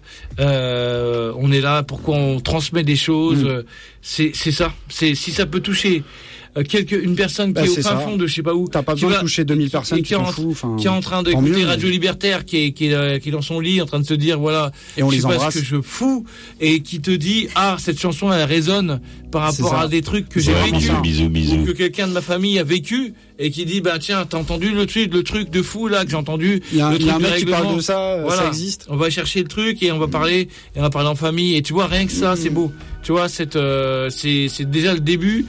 euh, on est là, pourquoi on transmet des choses. Mmh. C'est, c'est ça. C'est si ça peut toucher. Quelque, une personne qui bah, est au fin fond de je sais pas où.
T'as pas besoin de toucher deux mille personnes qui, qui, t'en fous, enfin,
qui est en train d'écouter Radio Libertaire, qui est, qui est, qui est dans son lit, en train de se dire, voilà,
et on
je
les
sais
embrasse.
Pas ce que je fous, et qui te dit, ah, cette chanson, elle résonne par rapport à des trucs que
c'est
j'ai vécu,
bisous, bisous.
ou que quelqu'un de ma famille a vécu, et qui dit, bah, tiens, t'as entendu le truc, le truc de fou, là, que j'ai entendu.
Il y a,
le
il
truc
y a un
de
mec
règlement.
qui parle de ça,
voilà.
Ça existe.
On va chercher le truc, et on va parler, et on va parler en famille, et tu vois, rien que ça, mmh. c'est beau. Tu vois, cette, euh, c'est, c'est déjà le début,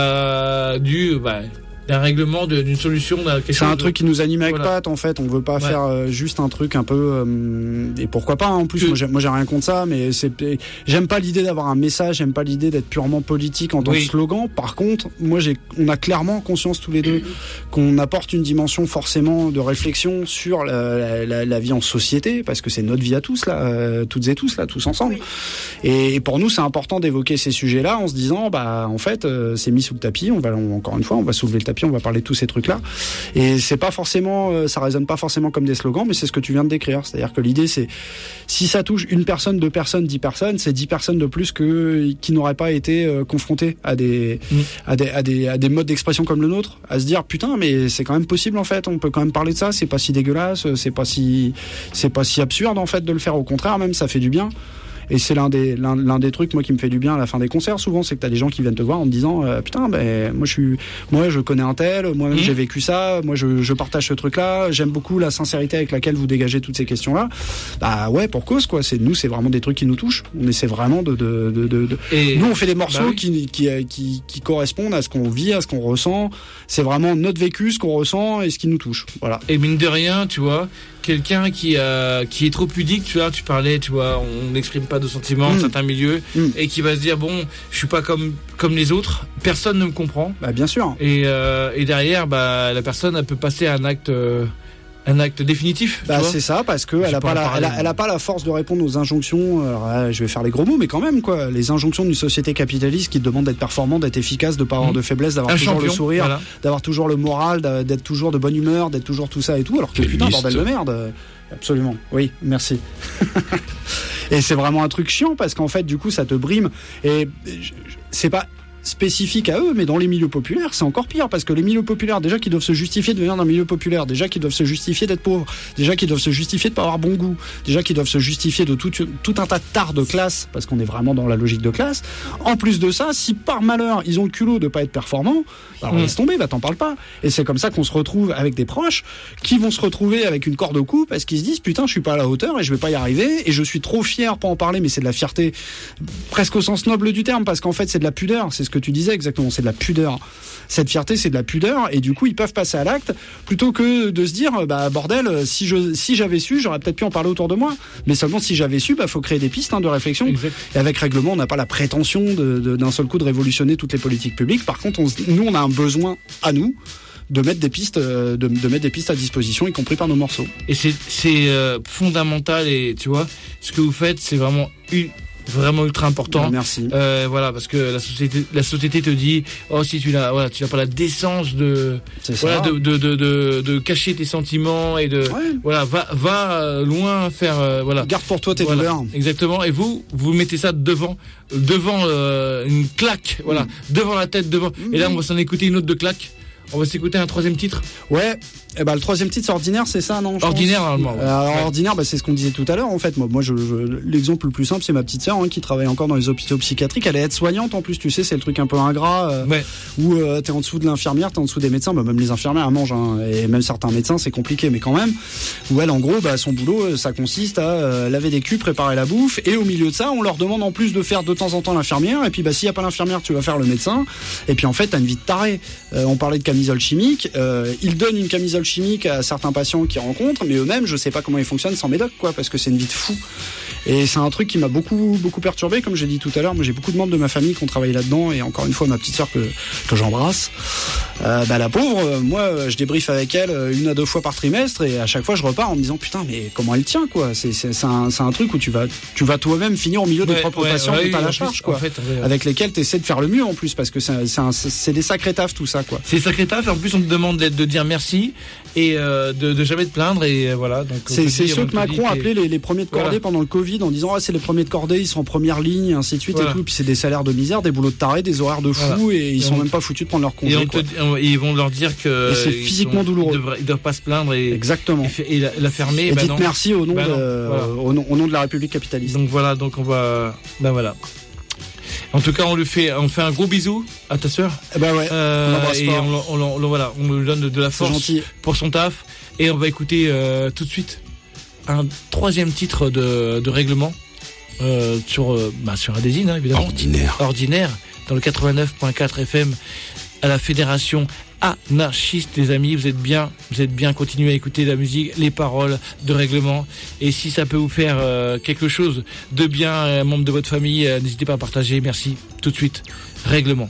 euh, du, bah, d'un règlement, de, d'une solution.
C'est chose un truc qui nous anime avec
voilà.
Pat en fait. On veut pas ouais. faire euh, juste un truc un peu euh, et pourquoi pas. Hein, en plus, que... moi, j'ai, moi j'ai rien contre ça, mais c'est j'aime pas l'idée d'avoir un message, j'aime pas l'idée d'être purement politique en tant oui. que slogan. Par contre, moi j'ai, on a clairement conscience tous les deux qu'on apporte une dimension forcément de réflexion sur la, la, la, la vie en société, parce que c'est notre vie à tous là, euh, toutes et tous là, tous ensemble. Et, et pour nous, c'est important d'évoquer ces sujets-là en se disant, bah en fait, euh, c'est mis sous le tapis. On va on, encore une fois, on va soulever le tapis. On va parler de tous ces trucs-là, et c'est pas forcément, ça résonne pas forcément comme des slogans, mais c'est ce que tu viens de décrire. C'est-à-dire que l'idée, c'est si ça touche une personne, deux personnes, dix personnes, c'est dix personnes de plus que qui n'auraient pas été euh, confrontées à des, mmh. à des à des à des modes d'expression comme le nôtre, à se dire putain, mais c'est quand même possible en fait. On peut quand même parler de ça. C'est pas si dégueulasse, c'est pas si c'est pas si absurde en fait de le faire. Au contraire, même ça fait du bien. Et c'est l'un des l'un, l'un des trucs moi qui me fait du bien à la fin des concerts souvent, c'est que t'as des gens qui viennent te voir en te disant euh, putain ben moi je suis moi je connais un tel, moi-même mmh. j'ai vécu ça, moi je, je partage ce truc là, j'aime beaucoup la sincérité avec laquelle vous dégagez toutes ces questions là. Bah ouais, pour cause quoi, c'est nous c'est vraiment des trucs qui nous touchent. On essaie vraiment de de de, de, de... Et nous on fait des morceaux bah oui. qui, qui qui qui correspondent à ce qu'on vit, à ce qu'on ressent. C'est vraiment notre vécu, ce qu'on ressent et ce qui nous touche. Voilà.
Et mine de rien, tu vois, quelqu'un qui euh, qui est trop pudique, tu vois, tu parlais, tu vois, on n'exprime pas de sentiments mmh. dans certains milieux, mmh. et qui va se dire bon, je suis pas comme comme les autres, personne ne me comprend.
Bah bien sûr.
Et euh, et derrière, bah la personne elle peut passer à un acte euh, un acte définitif.
Bah
tu vois
c'est ça, parce que elle a pas la, elle a, elle a pas la force de répondre aux injonctions. Alors, euh, je vais faire les gros mots, mais quand même quoi, les injonctions d'une société capitaliste qui te demande d'être performant, d'être efficace, de pas avoir mmh. de faiblesse, d'avoir un toujours champion, le sourire, voilà. d'avoir toujours le moral, d'être toujours de bonne humeur, d'être toujours tout ça et tout. Alors que putain bordel de merde. Absolument, oui, merci. Et c'est vraiment un truc chiant parce qu'en fait, du coup, ça te brime. Et c'est pas spécifique à eux, mais dans les milieux populaires, c'est encore pire parce que les milieux populaires, déjà qu'ils doivent se justifier de venir d'un milieu populaire, déjà qu'ils doivent se justifier d'être pauvres, déjà qu'ils doivent se justifier de pas avoir bon goût, déjà qu'ils doivent se justifier de tout, tout un tas de tares de classe parce qu'on est vraiment dans la logique de classe. En plus de ça, si par malheur ils ont le culot de pas être performants, alors mmh. laisse tomber, bah t'en parles pas. Et c'est comme ça qu'on se retrouve avec des proches qui vont se retrouver avec une corde au cou parce qu'ils se disent putain, je suis pas à la hauteur et je vais pas y arriver et je suis trop fier pour en parler, mais c'est de la fierté presque au sens noble du terme parce qu'en fait c'est de la pudeur, c'est ce que tu disais exactement, c'est de la pudeur. Cette fierté, c'est de la pudeur, et du coup, ils peuvent passer à l'acte plutôt que de se dire, bah bordel, si je, si j'avais su, j'aurais peut-être pu en parler autour de moi. Mais seulement si j'avais su, bah faut créer des pistes hein, de réflexion. Exact. Et avec Règlement, on n'a pas la prétention de, de, d'un seul coup de révolutionner toutes les politiques publiques. Par contre, on, nous, on a un besoin à nous de mettre des pistes, de, de mettre des pistes à disposition, y compris par nos morceaux.
Et c'est, c'est euh, fondamental. Et tu vois, ce que vous faites, c'est vraiment une vraiment ultra important.
Merci.
Euh, voilà, parce que la société, la société te dit, oh si tu n'as, voilà, tu n'as pas la décence de, voilà, de, de, de, de, de cacher tes sentiments et de, ouais. voilà, va, va loin faire, euh, voilà.
Garde pour toi tes
voilà,
douleurs.
Exactement. Et vous, vous mettez ça devant, devant euh, une claque, voilà, mmh. devant la tête, devant. Mmh. Et là, on va s'en écouter une autre de claque. On va s'écouter un troisième titre.
Ouais. Eh ben, le troisième titre, c'est Ordinaire, c'est ça, non?
Ordinaire, normalement.
Ouais. Alors,
ouais.
Ordinaire, bah, c'est ce qu'on disait tout à l'heure, en fait. Moi, moi je, je, l'exemple le plus simple, c'est ma petite sœur, hein, qui travaille encore dans les hôpitaux psychiatriques. Elle est aide-soignante, en plus, tu sais, c'est le truc un peu ingrat, euh,
ouais.
où euh, t'es en dessous de l'infirmière, t'es en dessous des médecins, bah, même les infirmières, elles mangent, hein, et même certains médecins, c'est compliqué, mais quand même. Où elle, en gros, bah, son boulot, ça consiste à euh, laver des culs, préparer la bouffe, et au milieu de ça, on leur demande en plus de faire de temps en temps l'infirmière, et puis, bah, s'il y a pas l'infirmière, tu vas faire le médecin, et puis, en fait, t'as une vie de taré. Euh, on parlait de camisole chimique, euh, ils donnent une camisole chimique à certains patients qu'ils rencontrent, mais eux-mêmes, je sais pas comment ils fonctionnent sans médoc, quoi, parce que c'est une vie de fou. Et c'est un truc qui m'a beaucoup, beaucoup perturbé, comme j'ai dit tout à l'heure. Moi, j'ai beaucoup de membres de ma famille qui ont travaillé là-dedans, et encore une fois, ma petite sœur que, que j'embrasse. Euh, bah, la pauvre, moi, je débriefe avec elle une à deux fois par trimestre, et à chaque fois, je repars en me disant, putain, mais comment elle tient, quoi. C'est, c'est, c'est un, c'est un truc où tu vas, tu vas toi-même finir au milieu
ouais,
des propres
ouais,
patients
ouais,
que t'as
oui,
la
en
charge,
plus,
quoi.
En fait, ouais.
Avec lesquels t'essaies de faire le mieux, en plus, parce que c'est, c'est, un, c'est des sacrés tafs, tout ça, quoi.
C'est sacré taf, et en plus, on te demande de, de dire merci, et euh, de, de jamais te plaindre, et voilà. Donc,
c'est, c'est ceux que Macron appelait les, les premiers de cordée
voilà.
pendant le Covid, en disant, ah, c'est les premiers de cordée, ils sont en première ligne, et ainsi de suite, voilà. et tout. Et puis c'est des salaires de misère, des boulots de tarés, des horaires de fous,
voilà.
et ils et sont on... même pas foutus de prendre leur congé.
Et, te... et ils vont leur dire que
et c'est physiquement
sont...
douloureux.
Ils, devraient... ils doivent pas se plaindre et
exactement.
Et, et la, la fermer.
Et
bah
dites
non.
merci au nom,
bah
de... voilà. au, nom, au nom de la République capitaliste.
Donc voilà, donc on va, ben voilà. En tout cas, on lui fait, on fait un gros bisou à ta sœur.
Eh ben ouais.
Euh,
on
et on, on, on, on, voilà, on lui donne de, de la force pour son taf. Et on va écouter euh, tout de suite un troisième titre de, de règlement euh, sur, euh, bah, sur Adésine, hein, évidemment.
Ordinaire.
Ordinaire, dans le quatre-vingt-neuf point quatre F M, à la Fédération Anarchiste, les amis. Vous êtes bien, vous êtes bien. Continuez à écouter la musique, les paroles de règlement. Et si ça peut vous faire euh, quelque chose de bien, un membre de votre famille, euh, n'hésitez pas à partager. Merci. Tout de suite, règlement.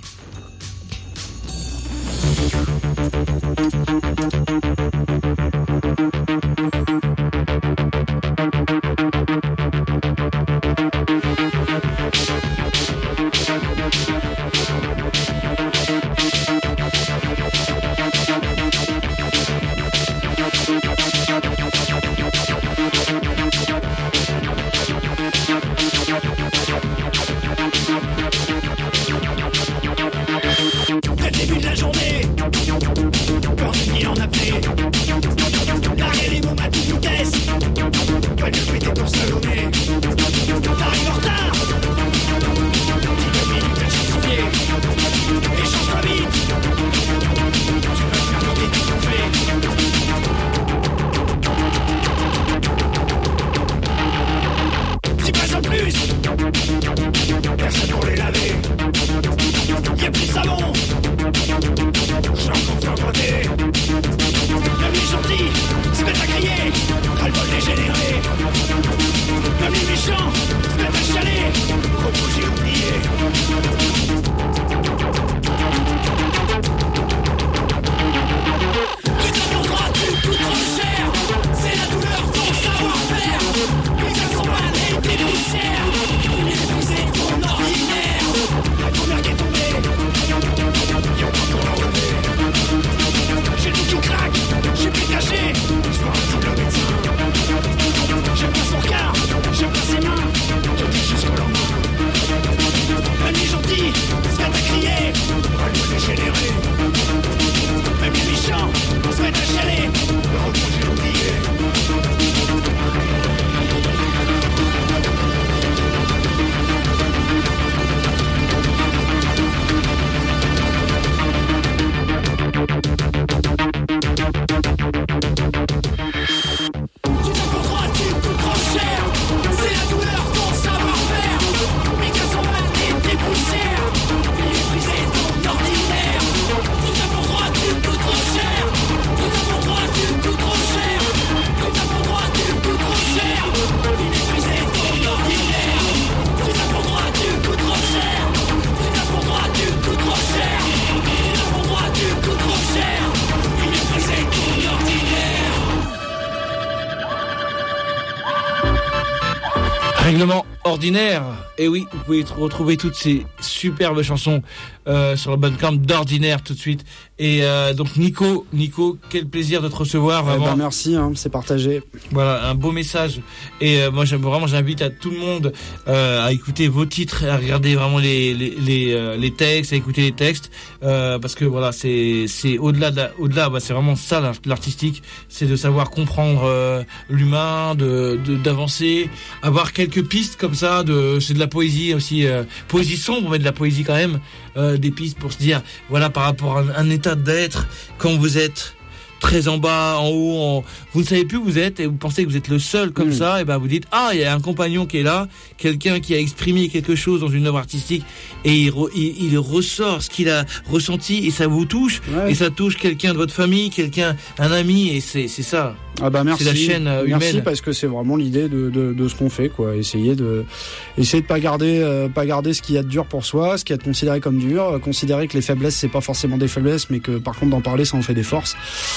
Règlement Ordinaire. Et oui, vous pouvez retrouver toutes ces superbes chansons euh, sur le Bandcamp d'Ordinaire tout de suite. Et euh, donc Nico, Nico, quel plaisir de te recevoir. Vraiment.
Eh ben merci, hein, c'est partagé.
Voilà, un beau message. Et euh, moi, j'aime vraiment, j'invite à tout le monde euh, à écouter vos titres, à regarder vraiment les les les, euh, les textes, à écouter les textes, euh, parce que voilà, c'est c'est au-delà de la, au-delà, bah, c'est vraiment ça l'artistique, c'est de savoir comprendre euh, l'humain, de, de d'avancer, avoir quelques pistes comme ça, de c'est de la poésie aussi, euh, poésie sombre, mais de la poésie quand même, euh, des pistes pour se dire, voilà, par rapport à un, un état d'être quand vous êtes très en bas, en haut, en... vous ne savez plus où vous êtes et vous pensez que vous êtes le seul comme mmh. ça, et ben vous dites ah, il y a un compagnon qui est là, quelqu'un qui a exprimé quelque chose dans une œuvre artistique et il, re... il, il ressort ce qu'il a ressenti et ça vous touche, ouais. Et ça touche quelqu'un de votre famille, quelqu'un, un ami, et c'est c'est ça.
Ah bah merci.
C'est la chaîne euh, humaine.
Merci, parce que c'est vraiment l'idée de, de, de ce qu'on fait, quoi. Essayer de, essayer de pas garder, euh, pas garder ce qu'il y a de dur pour soi, ce qu'il y a de considéré comme dur, euh, considérer que les faiblesses c'est pas forcément des faiblesses, mais que par contre d'en parler ça en fait des forces.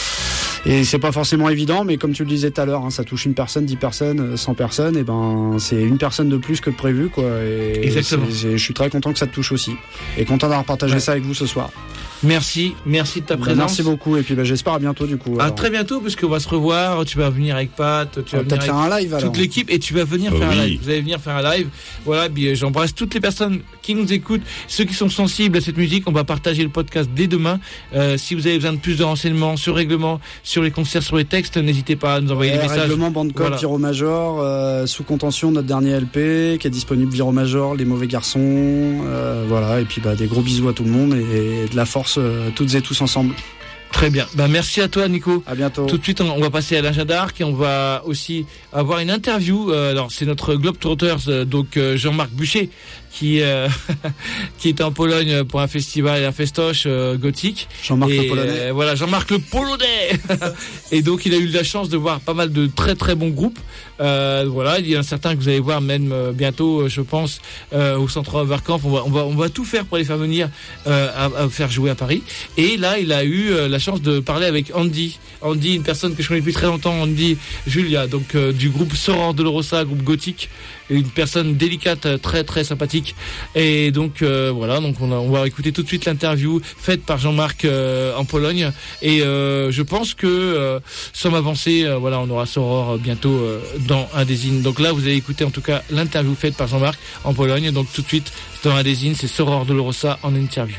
Et c'est pas forcément évident, mais comme tu le disais tout à l'heure, hein, ça touche une personne, dix personnes, cent personnes, et ben c'est une personne de plus que de prévu, quoi. Et
exactement.
C'est, c'est, je suis très content que ça te touche aussi, et content d'avoir partagé ouais. ça avec vous ce soir.
Merci, merci de ta présence.
Bah, merci beaucoup, et puis bah, j'espère à bientôt du coup.
À alors. Très bientôt, parce qu'on va se revoir. Tu vas venir avec Pat, tu vas venir avec
faire un live, alors.
Toute l'équipe, et tu vas venir oh, faire oui. un live. Vous allez venir faire un live. Voilà, puis j'embrasse toutes les personnes qui nous écoutent, ceux qui sont sensibles à cette musique. On va partager le podcast dès demain. Euh, si vous avez besoin de plus de renseignements sur le règlement, sur les concerts, sur les textes, n'hésitez pas à nous envoyer
ouais,
des messages.
Règlement, Bandcamp, voilà. Viro Major, euh, sous contention, notre dernier L P qui est disponible, Viro Major, Les Mauvais Garçons, euh, voilà. Et puis bah des gros bisous à tout le monde et, et de la force euh, toutes et tous ensemble.
Très bien. Bah, merci à toi, Nico.
À bientôt.
Tout de suite, on va passer à l'Agenda d'Arc et on va aussi avoir une interview. Euh, alors, c'est notre Globetrotters, euh, donc euh, Jean-Marc Bucher, qui euh, qui est en Pologne pour un festival, un festoche euh, gothique.
Jean-Marc
et,
le Polonais.
Euh, voilà, Jean-Marc le Polonais. Et donc, il a eu la chance de voir pas mal de très très bons groupes. Euh, voilà, il y en a certains que vous allez voir même euh, bientôt, je pense, euh, au Centre Overcamp. On va on va on va tout faire pour les faire venir euh, à, à faire jouer à Paris. Et là, il a eu euh, la chance de parler avec Andy. Andy, une personne que je connais depuis très longtemps, Andy Julia, donc euh, du groupe Soror Dolorosa, groupe gothique, une personne délicate, très très sympathique. Et donc euh, voilà, donc on, a, on va écouter tout de suite l'interview faite par Jean-Marc euh, en Pologne. Et euh, je pense que euh, sans m'avancer, euh, voilà, on aura Soror bientôt euh, dans un des zines. Donc là, vous allez écouter en tout cas l'interview faite par Jean-Marc en Pologne. Donc tout de suite dans un des zines, c'est Soror Dolorosa en interview.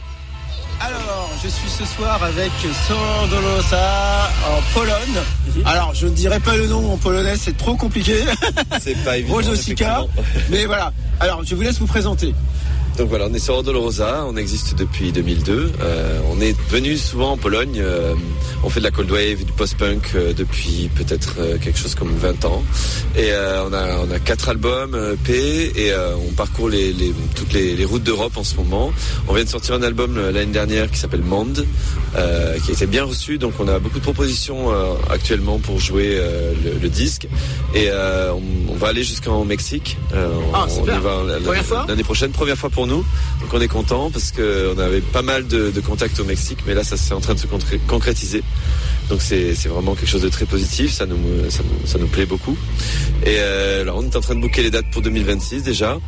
Alors, je suis ce soir avec Soror Dolorosa en Pologne. Alors, je ne dirai pas le nom en polonais, c'est trop compliqué.
C'est pas évident.
Rojosika. Mais voilà. Alors, je vous laisse vous présenter.
Donc voilà, on est Soror Dolorosa, on existe depuis deux mille deux. Euh, on est venu souvent en Pologne. Euh, on fait de la cold wave, du post-punk euh, depuis peut-être euh, quelque chose comme vingt ans. Et euh, on a on a quatre albums E P et euh, on parcourt les, les toutes les, les routes d'Europe en ce moment. On vient de sortir un album euh, l'année dernière qui s'appelle Monde, euh, qui a été bien reçu. Donc on a beaucoup de propositions euh, actuellement pour jouer euh, le, le disque. Et euh, on, on va aller jusqu'en Mexique. Euh,
ah, c'est
on
bien.
y va la,
première fois
l'année prochaine, première fois pour nous. Donc on est content parce que on avait pas mal de, de contacts au Mexique, mais là ça c'est en train de se concrétiser. Donc c'est, c'est vraiment quelque chose de très positif, ça nous, ça nous, ça nous plaît beaucoup. Et euh, alors on est en train de booker les dates pour deux mille vingt-six déjà.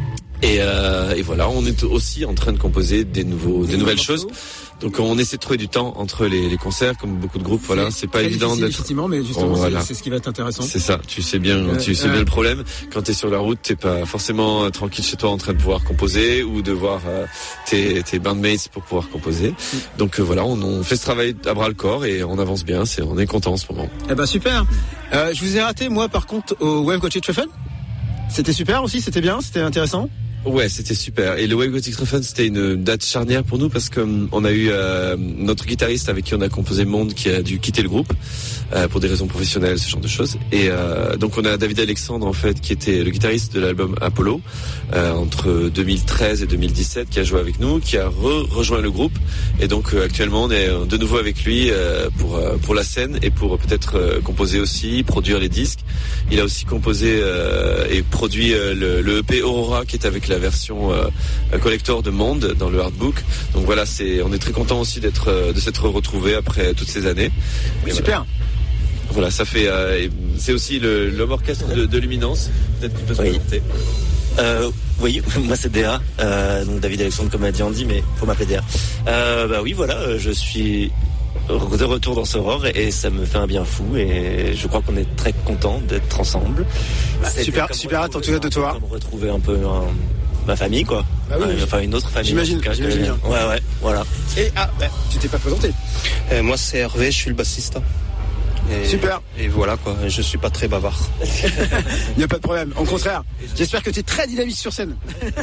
Et, euh, et voilà, on est aussi en train de composer des nouveaux, des nouvelles choses. Donc on essaie de trouver du temps entre les, les concerts, comme beaucoup de groupes. C'est voilà, c'est pas évident d'être.
Effectivement, mais justement, oh, voilà. c'est, c'est ce qui va être intéressant.
C'est ça. Tu sais bien, euh, tu sais euh... bien le problème. Quand t'es sur la route, t'es pas forcément euh, tranquille chez toi en train de pouvoir composer ou de voir euh, tes, tes bandmates pour pouvoir composer. Mm. Donc euh, voilà, on, on fait ce travail à bras le corps et on avance bien. C'est, on est content en ce moment.
Eh ben super. Euh, je vous ai raté moi par contre au Wave Gothic Treffen. C'était super aussi, c'était bien, c'était intéressant.
Ouais, c'était super. Et le Wave Gothic Treffen, c'était une date charnière pour nous parce que um, on a eu euh, notre guitariste avec qui on a composé Monde qui a dû quitter le groupe euh, pour des raisons professionnelles, ce genre de choses. Et euh, donc on a David Alexandre en fait qui était le guitariste de l'album Apollo euh, entre deux mille treize et deux mille dix-sept, qui a joué avec nous, qui a re- rejoint le groupe. Et donc euh, actuellement on est de nouveau avec lui euh, pour euh, pour la scène et pour peut-être euh, composer aussi, produire les disques. Il a aussi composé euh, et produit euh, le, le E P Aurora qui est avec la version euh, collector de Monde dans le hardbook. Donc voilà, c'est, on est très content aussi d'être, de s'être retrouvés après toutes ces années.
Oui, super. Voilà.
Voilà, ça fait. Euh, c'est aussi le, l'homme orchestre de, de Luminance. Peut-être qu'il peut se
oui.
présenter.
Euh, oui, moi c'est D A, euh, donc David Alexandre comme a dit Andy, mais faut m'appeler D A. Euh, bah oui, voilà, je suis de retour dans Soror et ça me fait un bien fou et je crois qu'on est très content d'être ensemble.
Bah, super, super hâte en tout cas de toi.
Comme retrouver un peu un, ma famille quoi.
Bah oui,
enfin une autre famille.
J'imagine,
cas,
j'imagine bien.
Ouais, ouais, voilà.
Et ah, bah, tu t'es pas présenté.
Euh, moi c'est Hervé, je suis le bassiste. Et,
super.
Et voilà quoi, je suis pas très bavard.
Il n'y a pas de problème, au contraire. J'espère que tu es très dynamique sur scène.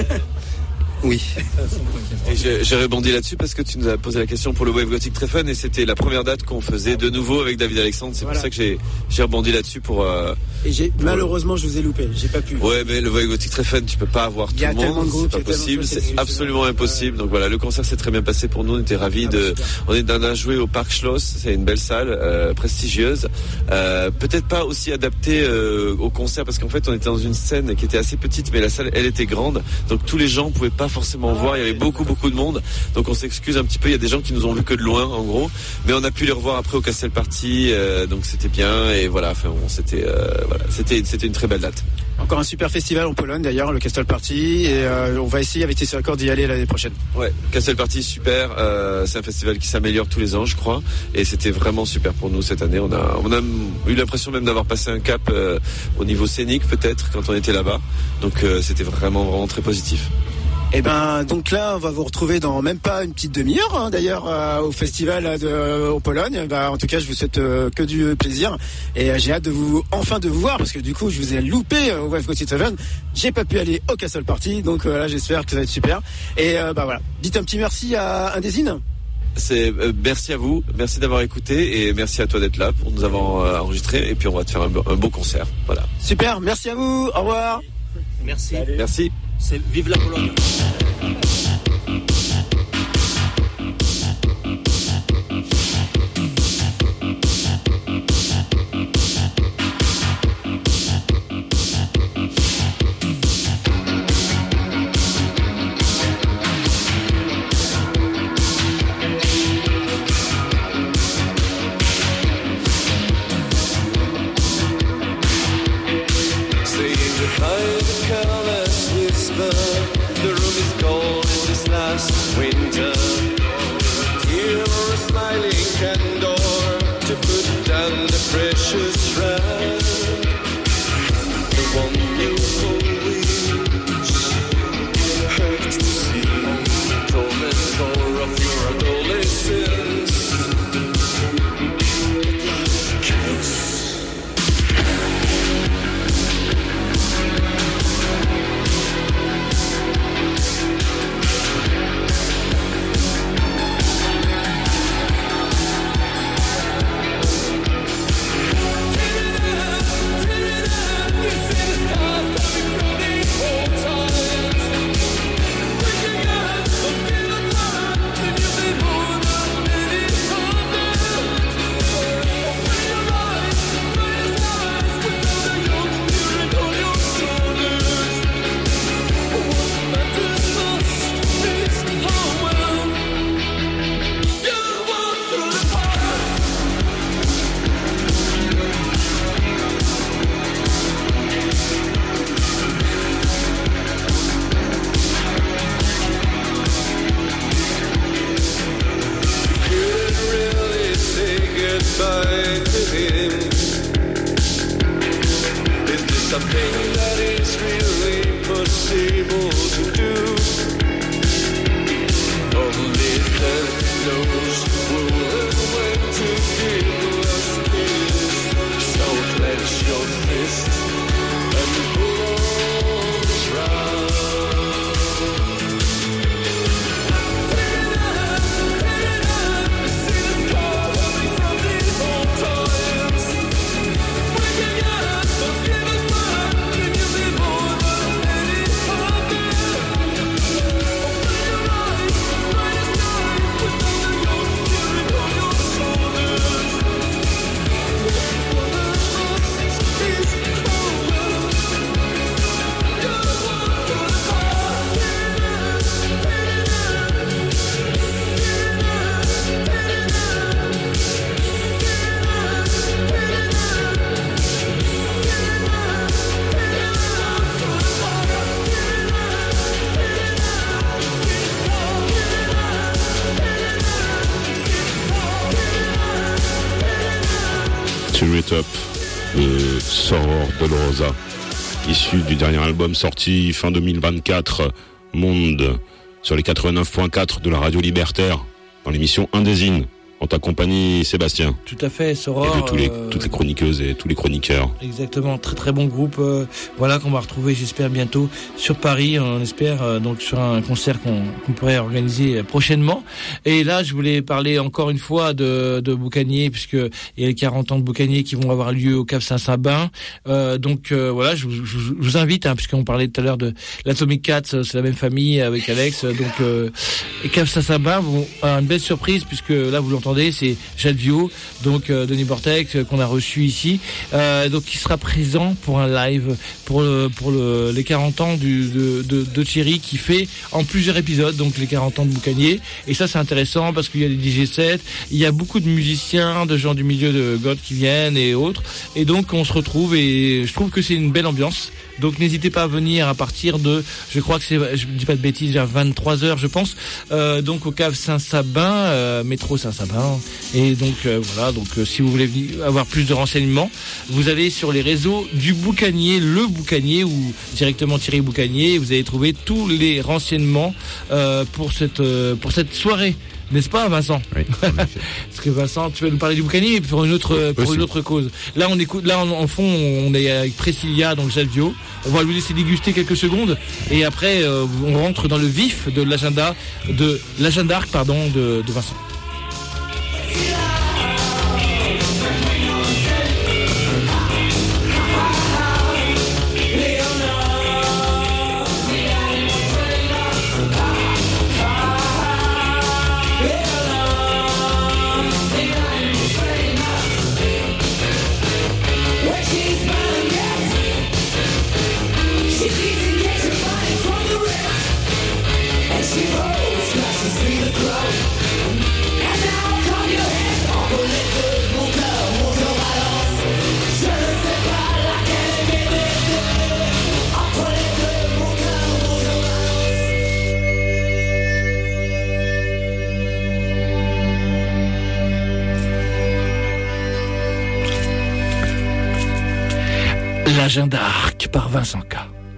Oui.
Et j'ai, j'ai rebondi là-dessus parce que tu nous as posé la question pour le Wave Gothic très fun et c'était la première date qu'on faisait de nouveau avec David Alexandre. C'est voilà. Pour ça que j'ai, j'ai rebondi là-dessus pour. Euh,
et j'ai pour malheureusement je vous ai loupé, j'ai pas pu.
Ouais, mais le Wave Gothic très fun, tu peux pas avoir tout le monde,
groupes,
c'est pas possible, c'est absolument impossible. Donc voilà, le concert s'est très bien passé pour nous, on était ravis
ah,
de.
Bah,
on est on a joué au Parc Schloss, c'est une belle salle, euh, prestigieuse, euh, peut-être pas aussi adaptée euh, au concert parce qu'en fait on était dans une scène qui était assez petite, mais la salle elle était grande, donc tous les gens pouvaient pas forcément ah, voir. Il y avait beaucoup beaucoup de monde, donc on s'excuse un petit peu. Il y a des gens qui nous ont vus que de loin, en gros, mais on a pu les revoir après au Castle Party, euh, donc c'était bien et voilà. Enfin bon, c'était euh, voilà, c'était c'était une très belle date.
Encore un super festival en Pologne d'ailleurs, le Castle Party, et euh, on va essayer avec T C Records d'y aller l'année prochaine.
Ouais, Castle Party super. Euh, c'est un festival qui s'améliore tous les ans, je crois, et c'était vraiment super pour nous cette année. On a on a eu l'impression même d'avoir passé un cap euh, au niveau scénique peut-être quand on était là-bas. Donc euh, c'était vraiment vraiment très positif.
Et ben donc là on va vous retrouver dans même pas une petite demi-heure hein, d'ailleurs euh, au festival de euh, en Pologne. Bah, en tout cas je vous souhaite euh, que du plaisir et euh, j'ai hâte de vous enfin de vous voir parce que du coup je vous ai loupé euh, au Wave Gothic Seven. J'ai pas pu aller au Castle Party donc euh, là j'espère que ça va être super. Et euh, bah voilà, dites un petit merci à Indésine.
C'est euh, merci à vous, merci d'avoir écouté et merci à toi d'être là pour nous avoir euh, enregistré et puis on va te faire un, un beau concert. Voilà.
Super, merci à vous. Au revoir.
Merci.
Salut. Merci.
C'est vive la Pologne.
Cheer It Up de Soror Dolorosa, issu du dernier album sorti fin deux mille vingt-quatre, Monde, sur les quatre-vingt-neuf point quatre de la radio libertaire, dans l'émission Indésine. En ta compagnie, Sébastien.
Tout à fait, Soror.
Et de tous les,
euh...
toutes les chroniqueuses et tous les chroniqueurs.
Exactement, très très bon groupe. Euh, voilà qu'on va retrouver, j'espère bientôt sur Paris. On espère euh, donc sur un concert qu'on, qu'on pourrait organiser prochainement. Et là, je voulais parler encore une fois de, de Boucanier, puisque il y a les quarante ans de Boucanier qui vont avoir lieu au Cave Saint-Sabin. Euh, donc euh, voilà, je, je, je vous invite, hein, puisqu'on parlait tout à l'heure de l'Atomic Cat, c'est la même famille avec Alex. Donc euh, les Cave Saint-Sabin vont avoir une belle surprise, puisque là vous l'entendez. C'est Jadvio, donc euh, Denis Bortex, euh, qu'on a reçu ici, euh, donc qui sera présent pour un live pour le, pour le, les quarante ans du, de, de, de Thierry, qui fait en plusieurs épisodes donc les quarante ans de Boucanier. Et ça c'est intéressant parce qu'il y a des D J sets, il y a beaucoup de musiciens, de gens du milieu de God qui viennent et autres. Et donc on se retrouve et je trouve que c'est une belle ambiance. Donc n'hésitez pas à venir à partir de, je crois que c'est, je dis pas de bêtises, vers vingt-trois heures je pense, euh, donc au Cave Saint-Sabin, euh, métro Saint-Sabin. Et donc euh, voilà, donc euh, si vous voulez avoir plus de renseignements, vous allez sur les réseaux du Boucanier, le Boucanier, ou directement Thierry Boucanier, et vous allez trouver tous les renseignements euh, pour cette euh, pour cette soirée. N'est-ce pas, Vincent? Oui. Parce que Vincent, tu vas nous parler du Boucanier pour une autre pour Aussi. une autre cause. Là, on écoute, là, en, en fond, on est avec Priscilla, donc Jadvio. On va lui laisser déguster quelques secondes et après, euh, on rentre dans le vif de l'agenda de l'agenda d'Arc, pardon, de, de Vincent. L'agenda Arc par Vincent K.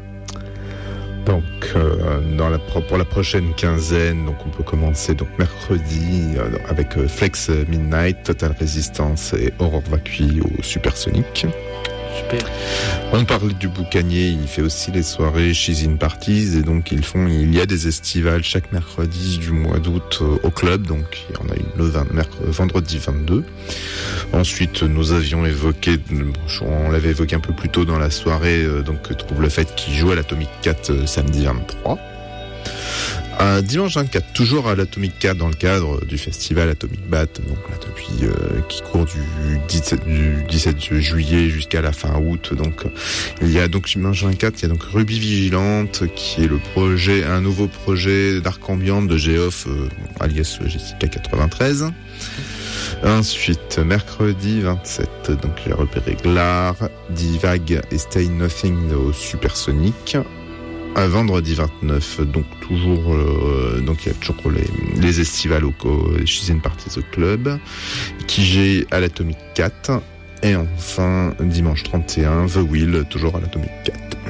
Donc, euh, dans la, pour la prochaine quinzaine, donc on peut commencer donc mercredi euh, avec euh, Flex Midnight, Total Resistance et Aurore Vacui au Supersonic.
Super.
On parlait du Boucanier, il fait aussi les soirées She's in Parties et donc ils font, il y a des estivales chaque mercredi du mois d'août euh, au club, donc il y en a eu le vingt, mercredi, vendredi vingt-deux. Ensuite, nous avions évoqué, on l'avait évoqué un peu plus tôt dans la soirée, euh, donc Trouble Fête qui joue à l'Atomic Cat euh, samedi vingt-trois. Un dimanche vingt-quatre, toujours à l'Atomic Cat dans le cadre du festival Atomic Bat, donc là depuis euh, qui court du dix-sept, du dix-sept juillet jusqu'à la fin août. Donc il y a donc dimanche vingt-quatre, il y a donc Ruby Vigilante qui est le projet, un nouveau projet d'Arc Ambient de Geoff euh, alias Jessica quatre-vingt-treize. Ensuite, mercredi vingt-sept, donc j'ai repéré Glar, Divag et Stay Nothing au Supersonic. Un vendredi vingt-neuf, donc toujours, euh, donc il y a toujours les, les estivales au les She's in Parties au club, qui j'ai à l'Atomic Cat, et enfin dimanche trente et un, The Wheel, toujours à l'Atomic Cat.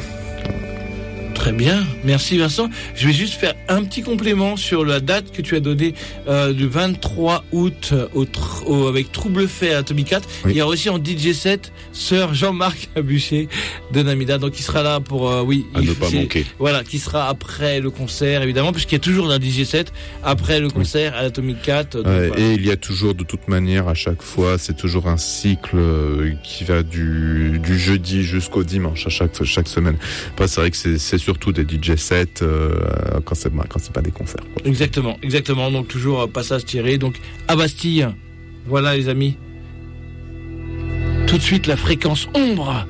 Très bien, merci Vincent. Je vais juste faire un petit complément sur la date que tu as donnée euh, du vingt-trois août au, au, avec Trouble Fait à Atomic Cat. Oui. Il y a aussi en D J set Sir Jean-Marc Abuchet de Namida, donc il sera là pour euh, oui,
à
il,
ne pas manquer.
Voilà, qui sera après le concert évidemment, puisqu'il y a toujours un D J set après le concert oui. à l'Atomic Cat. Donc,
ouais,
voilà.
Et il y a toujours de toute manière à chaque fois, c'est toujours un cycle euh, qui va du du jeudi jusqu'au dimanche à chaque chaque semaine. Après, c'est vrai que c'est, c'est surtout des D J sets euh, quand c'est quand c'est pas des concerts. Quoi.
Exactement, exactement. Donc toujours passage tiré. Donc à Bastille, voilà les amis. Tout de suite la fréquence ombre.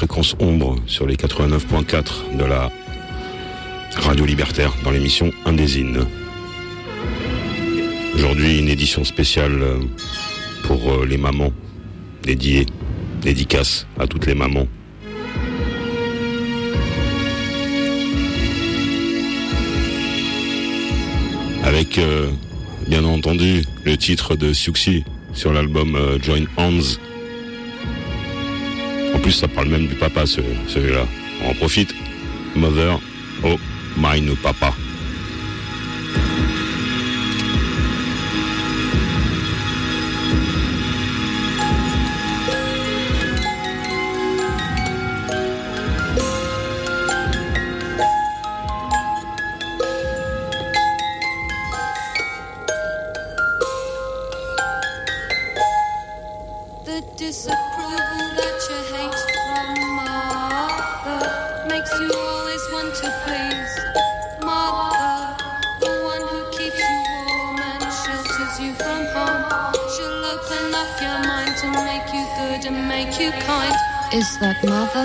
fréquence ombre sur les quatre-vingt-neuf point quatre de la radio libertaire dans l'émission Indésine. Aujourd'hui, une édition spéciale pour les mamans, dédiée, dédicace à toutes les mamans. Avec, euh, bien entendu, le titre de Siouxsie sur l'album euh, Join Hands. En plus, ça parle même du papa, ce, celui-là. On en profite. Mother, oh, mine papa.
Is that mother?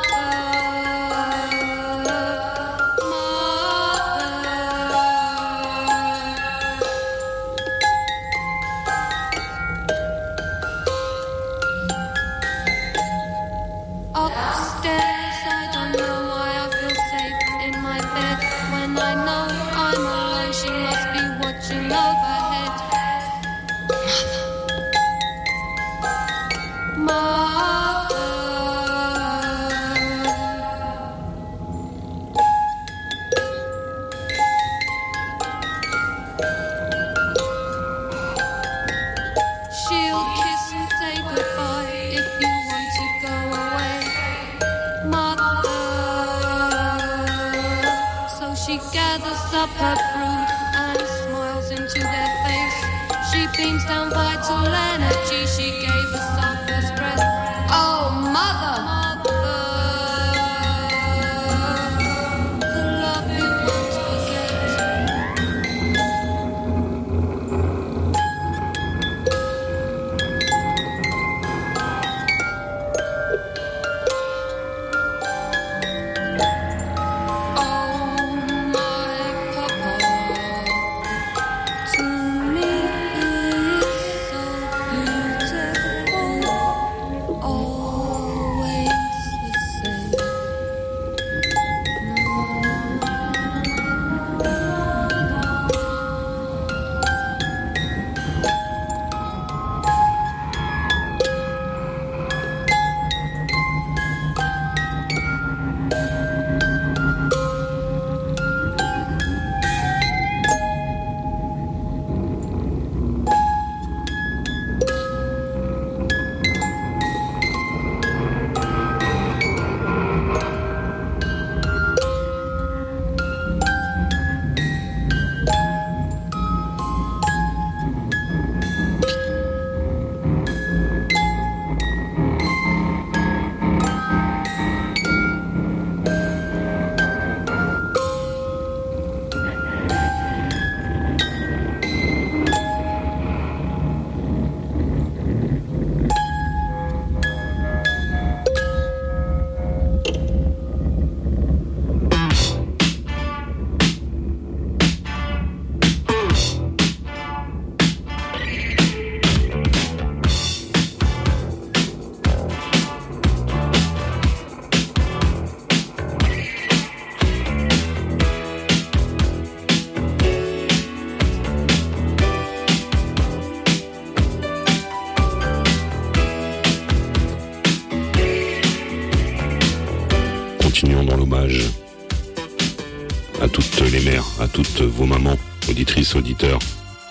À toutes les mères, à toutes vos mamans, auditrices, auditeurs.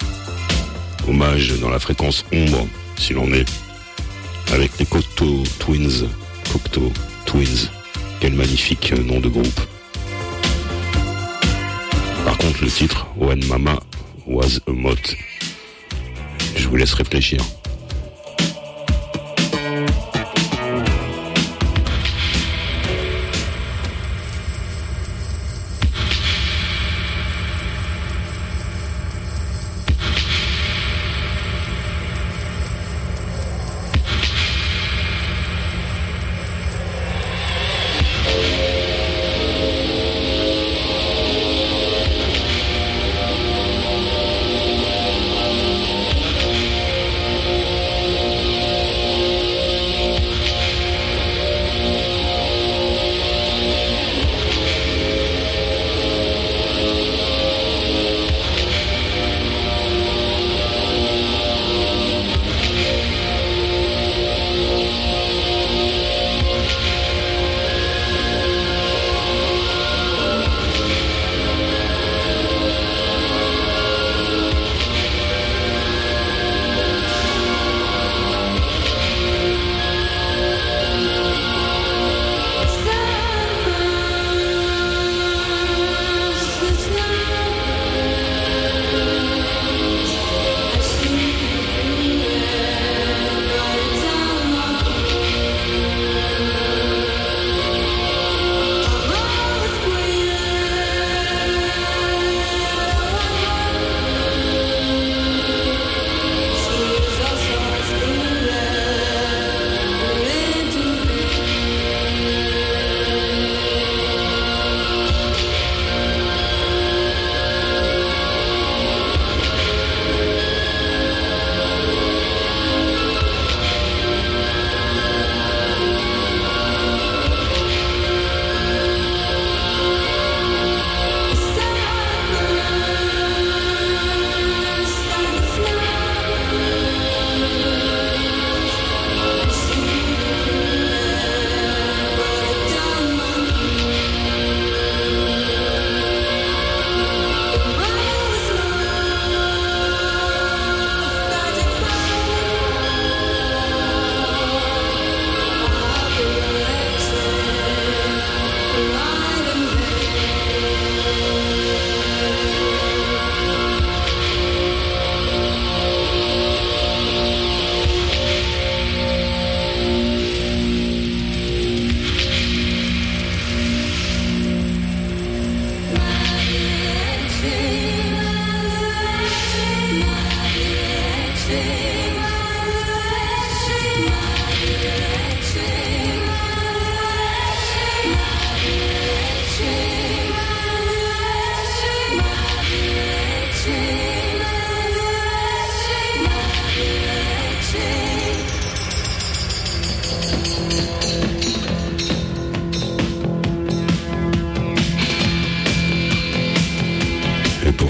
Hommage dans la fréquence ombre, si l'on est, avec les Cocteau Twins. Cocteau Twins, quel magnifique nom de groupe. Par contre, le titre, When Mama Was a Moth, je vous laisse réfléchir.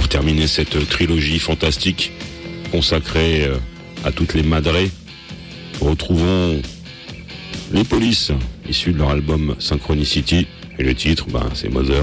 pour terminer cette trilogie fantastique consacrée à toutes les madrées, retrouvons les Police, issus de leur album Synchronicity, et le titre, ben, c'est Mother.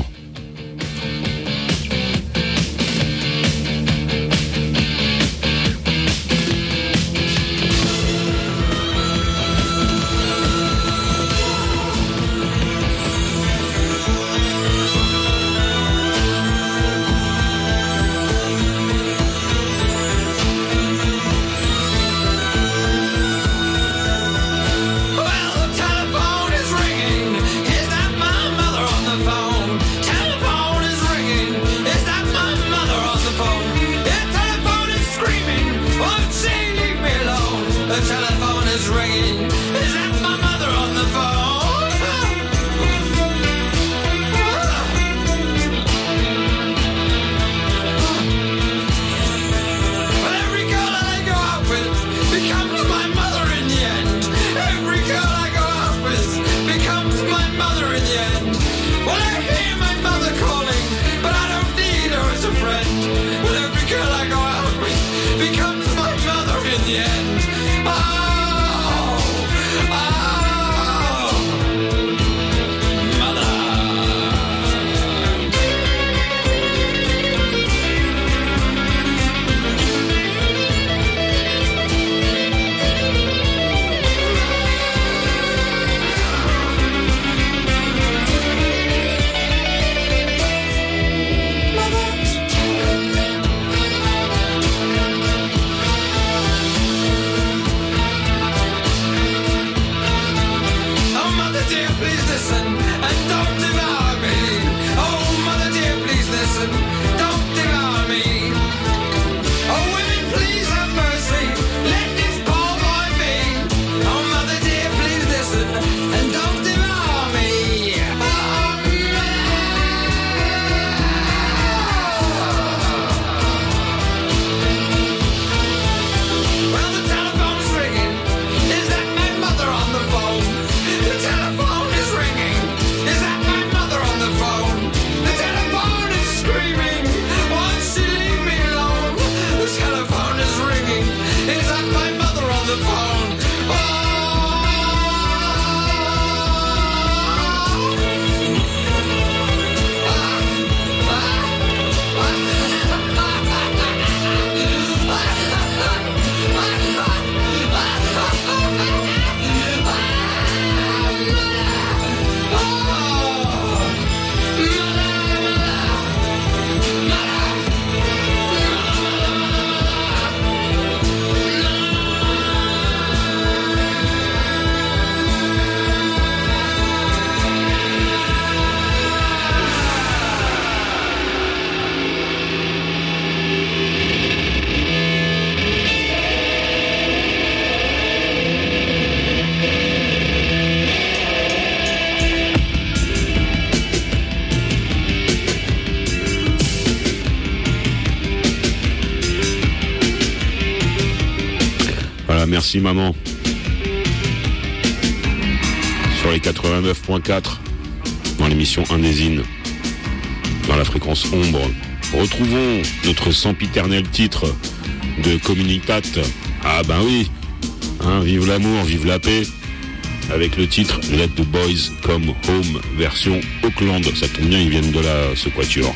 Merci maman. Sur les quatre-vingt-neuf point quatre, dans l'émission Indésine, dans la fréquence ombre, retrouvons notre sempiternel titre de Communicat. Ah ben oui, hein, vive l'amour, vive la paix, avec le titre Let the Boys Come Home, version Auckland. Ça tombe bien, ils viennent de là, ce quatuor.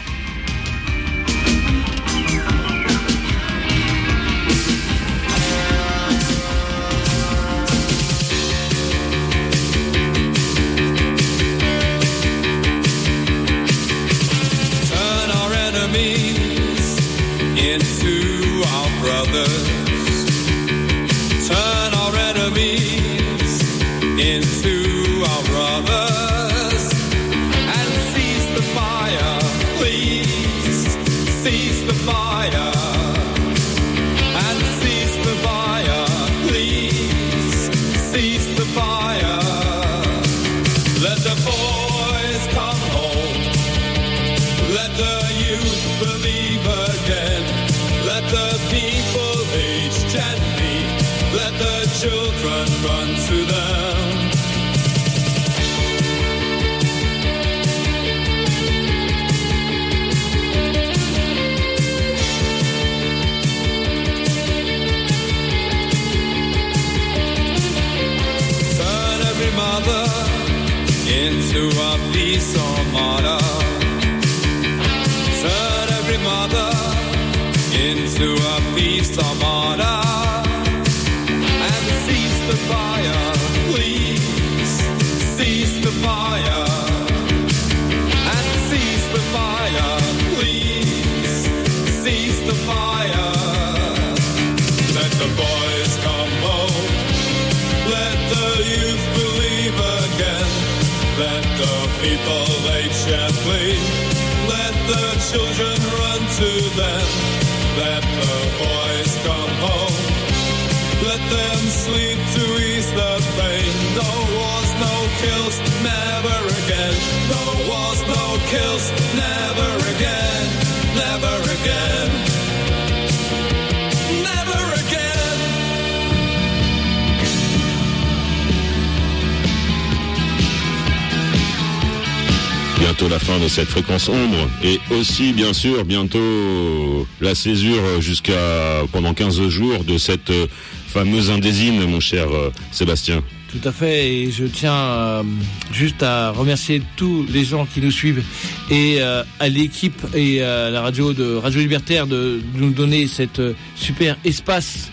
into a peace armada. Turn every mother into a peace armada. And cease the fire, please, cease the fire. And cease the fire, please, cease the fire. Let the boys come home, let the youth believe again. Let the people age gently, let the children run to them. Let the boys come home, let them sleep to ease the pain. No wars, no kills, never again. No wars, no kills, never again. Never again. Never again.
Bientôt la fin de cette fréquence ombre et aussi bien sûr bientôt la césure jusqu'à pendant quinze jours de cette fameuse indésine, mon cher Sébastien.
Tout à fait, et je tiens euh, juste à remercier tous les gens qui nous suivent et euh, à l'équipe et à la radio de Radio Libertaire de, de nous donner cette super espace,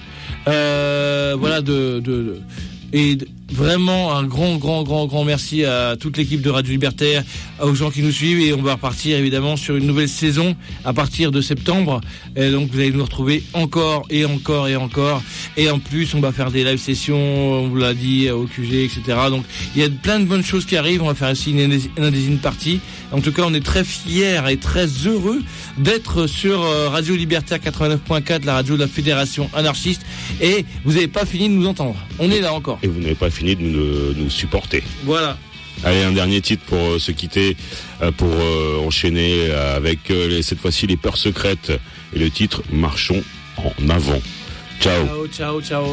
euh, voilà, de, de, de et vraiment un grand, grand, grand, grand merci à toute l'équipe de Radio Libertaire, aux gens qui nous suivent, et on va repartir évidemment sur une nouvelle saison à partir de septembre. Et donc vous allez nous retrouver encore et encore et encore. Et en plus, on va faire des live sessions, on vous l'a dit, au Q G, et cetera. Donc il y a plein de bonnes choses qui arrivent. On va faire aussi une indésine partie. En tout cas, on est très fiers et très heureux d'être sur Radio Libertaire quatre-vingt-neuf point quatre, la radio de la Fédération anarchiste. Et vous n'avez pas fini de nous entendre. On est là encore.
Et vous n'avez pas fini de nous, nous supporter.
Voilà.
Allez, un dernier titre pour euh, se quitter, euh, pour euh, enchaîner avec euh, les, cette fois-ci les Peurs secrètes et le titre Marchons en avant. Ciao.
Ciao, ciao, ciao.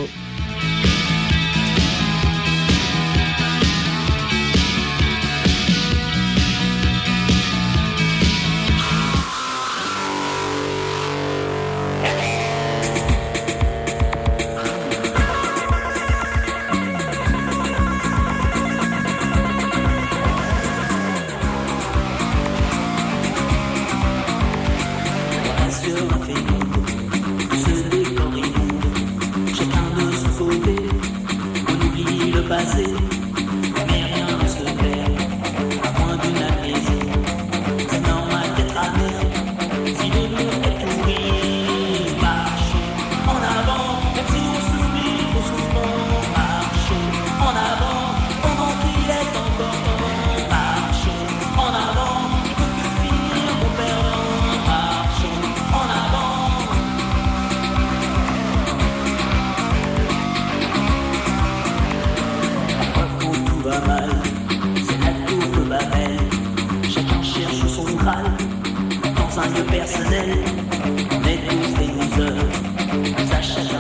Dans un lieu personnel, on est tous des losers, nous à chaque